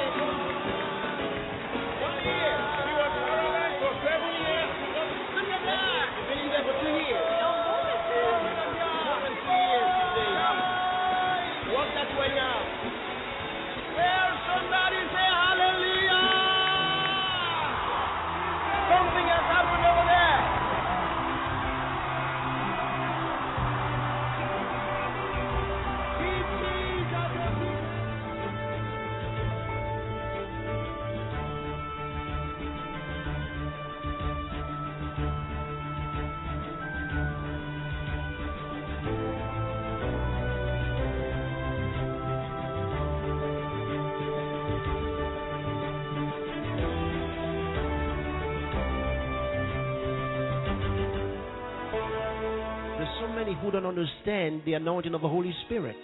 Speaker 18: Who don't understand the anointing of the Holy Spirit.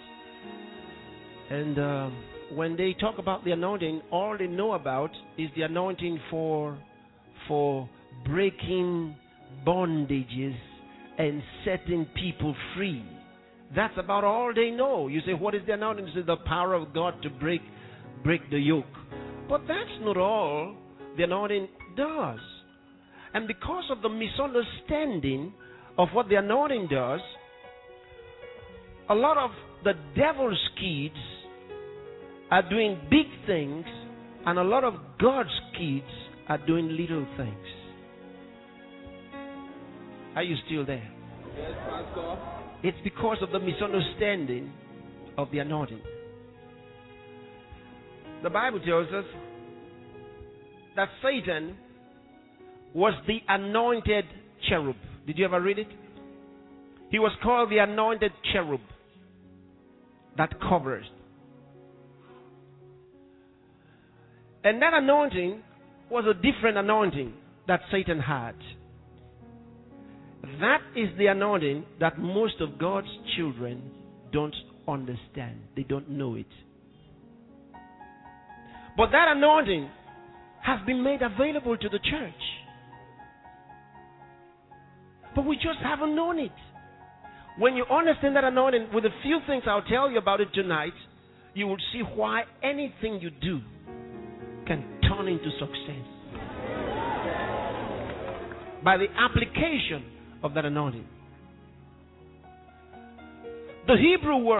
Speaker 18: And when they talk about the anointing, all they know about is the anointing for breaking bondages and setting people free. That's about all they know. You say, what is the anointing? It's the power of God to break the yoke. But that's not all the anointing does. And because of the misunderstanding of what the anointing does, a lot of the devil's kids are doing big things, and a lot of God's kids are doing little things. Are you still there?
Speaker 19: Yes, Pastor.
Speaker 18: It's because of the misunderstanding of the anointing. The Bible tells us that Satan was the anointed cherub. Did you ever read it? He was called the anointed cherub that covers. And that anointing was a different anointing that Satan had. That is the anointing that most of God's children don't understand. They don't know it. But that anointing has been made available to the church. But we just haven't known it. When you understand that anointing, with a few things I'll tell you about it tonight, you will see why anything you do can turn into success. By the application of that anointing.
Speaker 9: The Hebrew word